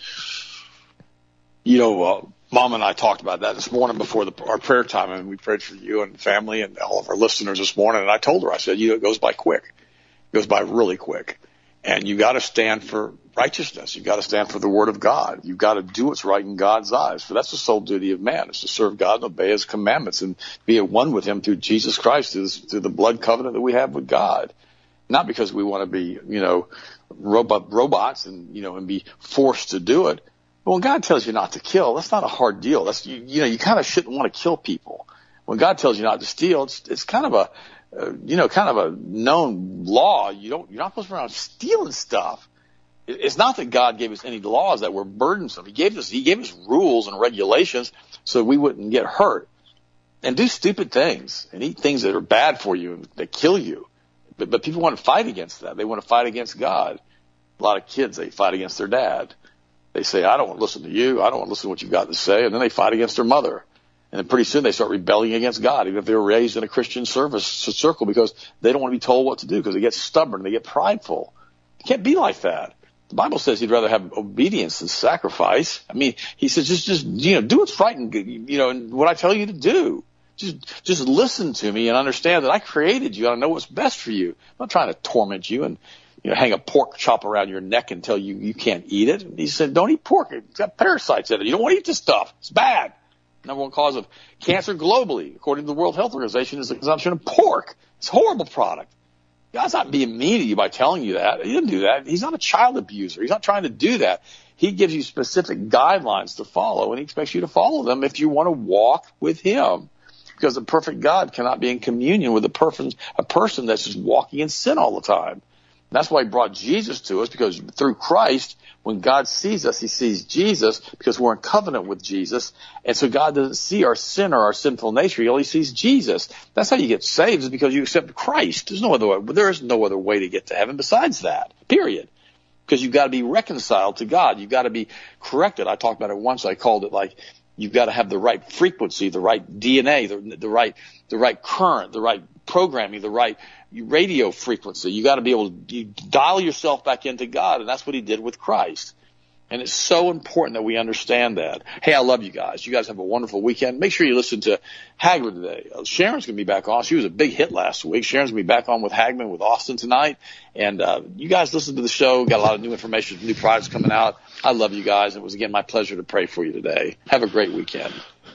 You know, uh, Mom and I talked about that this morning before the, our prayer time, and we prayed for you and family and all of our listeners this morning. And I told her, I said, you know, it goes by quick. It goes by really quick. And you got to stand for righteousness. You've got to stand for the word of God. You've got to do what's right in God's eyes. For that's the sole duty of man, is to serve God and obey his commandments and be at one with him through Jesus Christ, through, through the blood covenant that we have with God. Not because we want to be, you know, robot, robots and, you know, and be forced to do it. But when God tells you not to kill, that's not a hard deal. That's, you, you know, you kind of shouldn't want to kill people. When God tells you not to steal, it's, it's kind of a, uh, you know, kind of a known law. You don't, you're not supposed to run around stealing stuff. It's not that God gave us any laws that were burdensome. He gave us, he gave us rules and regulations so we wouldn't get hurt and do stupid things and eat things that are bad for you and that kill you. But, but people want to fight against that. They want to fight against God. A lot of kids, they fight against their dad. They say, I don't want to listen to you. I don't want to listen to what you've got to say. And then they fight against their mother. And then pretty soon they start rebelling against God, even if they were raised in a Christian service circle, because they don't want to be told what to do, because they get stubborn, they get prideful. It can't be like that. The Bible says he'd rather have obedience than sacrifice. I mean, he says, just, just, you know, do what's right and, you know, and what I tell you to do. Just, just listen to me and understand that I created you. I know what's best for you. I'm not trying to torment you and, you know, hang a pork chop around your neck until you, you can't eat it. And he said, don't eat pork. It's got parasites in it. You don't want to eat this stuff. It's bad. Number one cause of cancer globally, according to the World Health Organization, is the consumption of pork. It's a horrible product. God's not being mean to you by telling you that. He didn't do that. He's not a child abuser. He's not trying to do that. He gives you specific guidelines to follow, and he expects you to follow them if you want to walk with him. Because the perfect God cannot be in communion with a person, a person that's just walking in sin all the time. And that's why he brought Jesus to us, because through Christ, when God sees us, he sees Jesus because we're in covenant with Jesus. And so God doesn't see our sin or our sinful nature. He only sees Jesus. That's how you get saved, is because you accept Christ. There's no other way. There is no other way to get to heaven besides that, period. Because you've got to be reconciled to God. You've got to be corrected. I talked about it once. I called it like, you've got to have the right frequency, the right D N A, the, the right, the right current, the right programming, the right radio frequency. You got to be able to you dial yourself back into God, and that's what he did with Christ. And it's so important that we understand that. Hey, I love you guys. You guys have a wonderful weekend. Make sure you listen to Hagler today. Uh, Sharon's going to be back on. She was a big hit last week. Sharon's going to be back on with Hagman with Austin tonight. And uh, you guys listen to the show. Got a lot of new information, new products coming out. I love you guys. It was, again, my pleasure to pray for you today. Have a great weekend.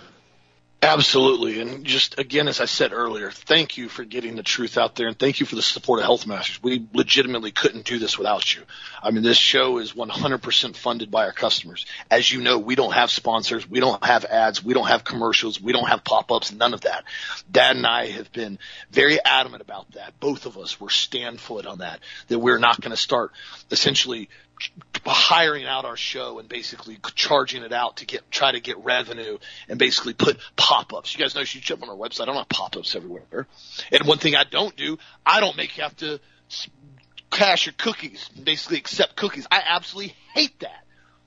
Absolutely. And just, again, as I said earlier, thank you for getting the truth out there, and thank you for the support of Health Masters. We legitimately couldn't do this without you. I mean, this show is one hundred percent funded by our customers. As you know, we don't have sponsors. We don't have ads. We don't have commercials. We don't have pop-ups, none of that. Dad and I have been very adamant about that. Both of us were stand foot on that, that we're not going to start essentially hiring out our show and basically charging it out to get try to get revenue and basically put pop-ups. You guys know, you should jump on our website. I don't have pop-ups everywhere. And one thing I don't do, I don't make you have to cash your cookies, basically accept cookies. I absolutely hate that.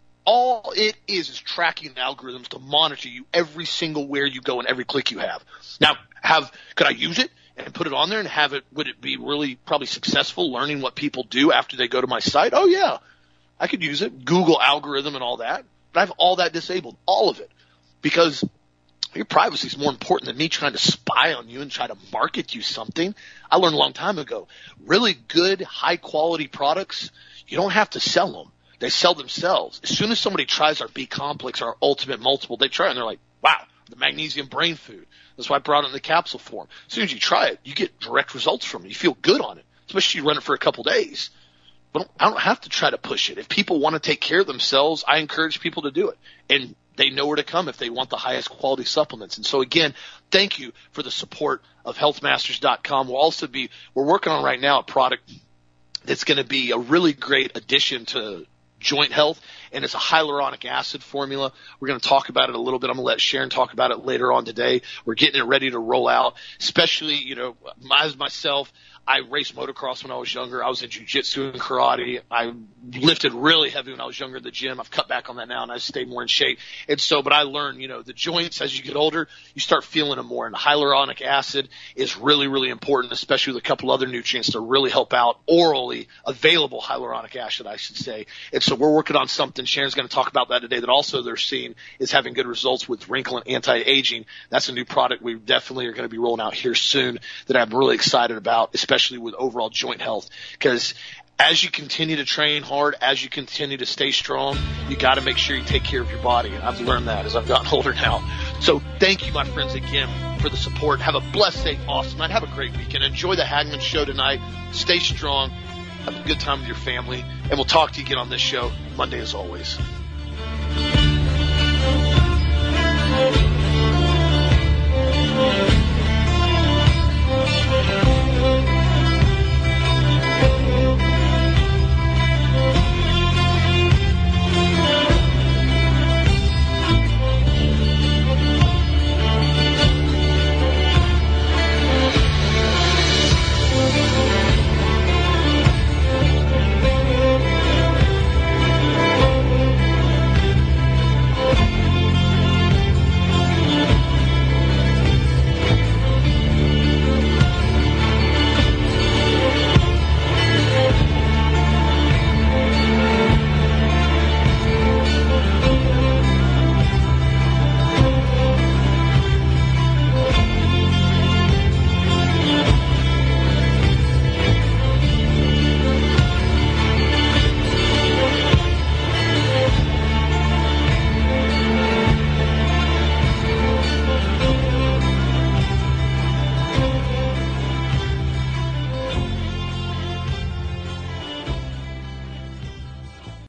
All it is is tracking algorithms to monitor you every single where you go and every click you have. Now, have could I use it and put it on there and have it? Would it be really probably successful learning what people do after they go to my site? Oh yeah, I could use it. Google algorithm and all that. But I have all that disabled, all of it, because your privacy is more important than me trying to spy on you and try to market you something. I learned a long time ago, really good, high quality products, you don't have to sell them. They sell themselves. As soon as somebody tries our B complex, our ultimate multiple, they try it and they're like, wow, the magnesium brain food. That's why I brought it in the capsule form. As soon as you try it, you get direct results from it. You feel good on it, especially if you run it for a couple days. But I don't have to try to push it. If people want to take care of themselves, I encourage people to do it. And they know where to come if they want the highest quality supplements. And so again, thank you for the support of health masters dot com. We'll also be, we're working on right now a product that's going to be a really great addition to joint health, and it's a hyaluronic acid formula. We're going to talk about it a little bit. I'm going to let Sharon talk about it later on today. We're getting it ready to roll out, especially, you know, as myself, I raced motocross when I was younger. I was in jiu-jitsu and karate. I lifted really heavy when I was younger at the gym. I've cut back on that now, and I stay more in shape. And so, but I learned, you know, the joints, as you get older, you start feeling them more. And the hyaluronic acid is really, really important, especially with a couple other nutrients to really help out orally available hyaluronic acid, I should say. And so we're working on something. Sharon's going to talk about that today that also they're seeing is having good results with wrinkle and anti-aging. That's a new product we definitely are going to be rolling out here soon that I'm really excited about, especially with overall joint health, because as you continue to train hard, as you continue to stay strong, you got to make sure you take care of your body. And I've learned that as I've gotten older now. So thank you, my friends, again for the support. Have a blessed day, awesome night. Have a great weekend. Enjoy the Hagmann Show tonight. Stay strong. Have a good time with your family. And we'll talk to you again on this show Monday as always.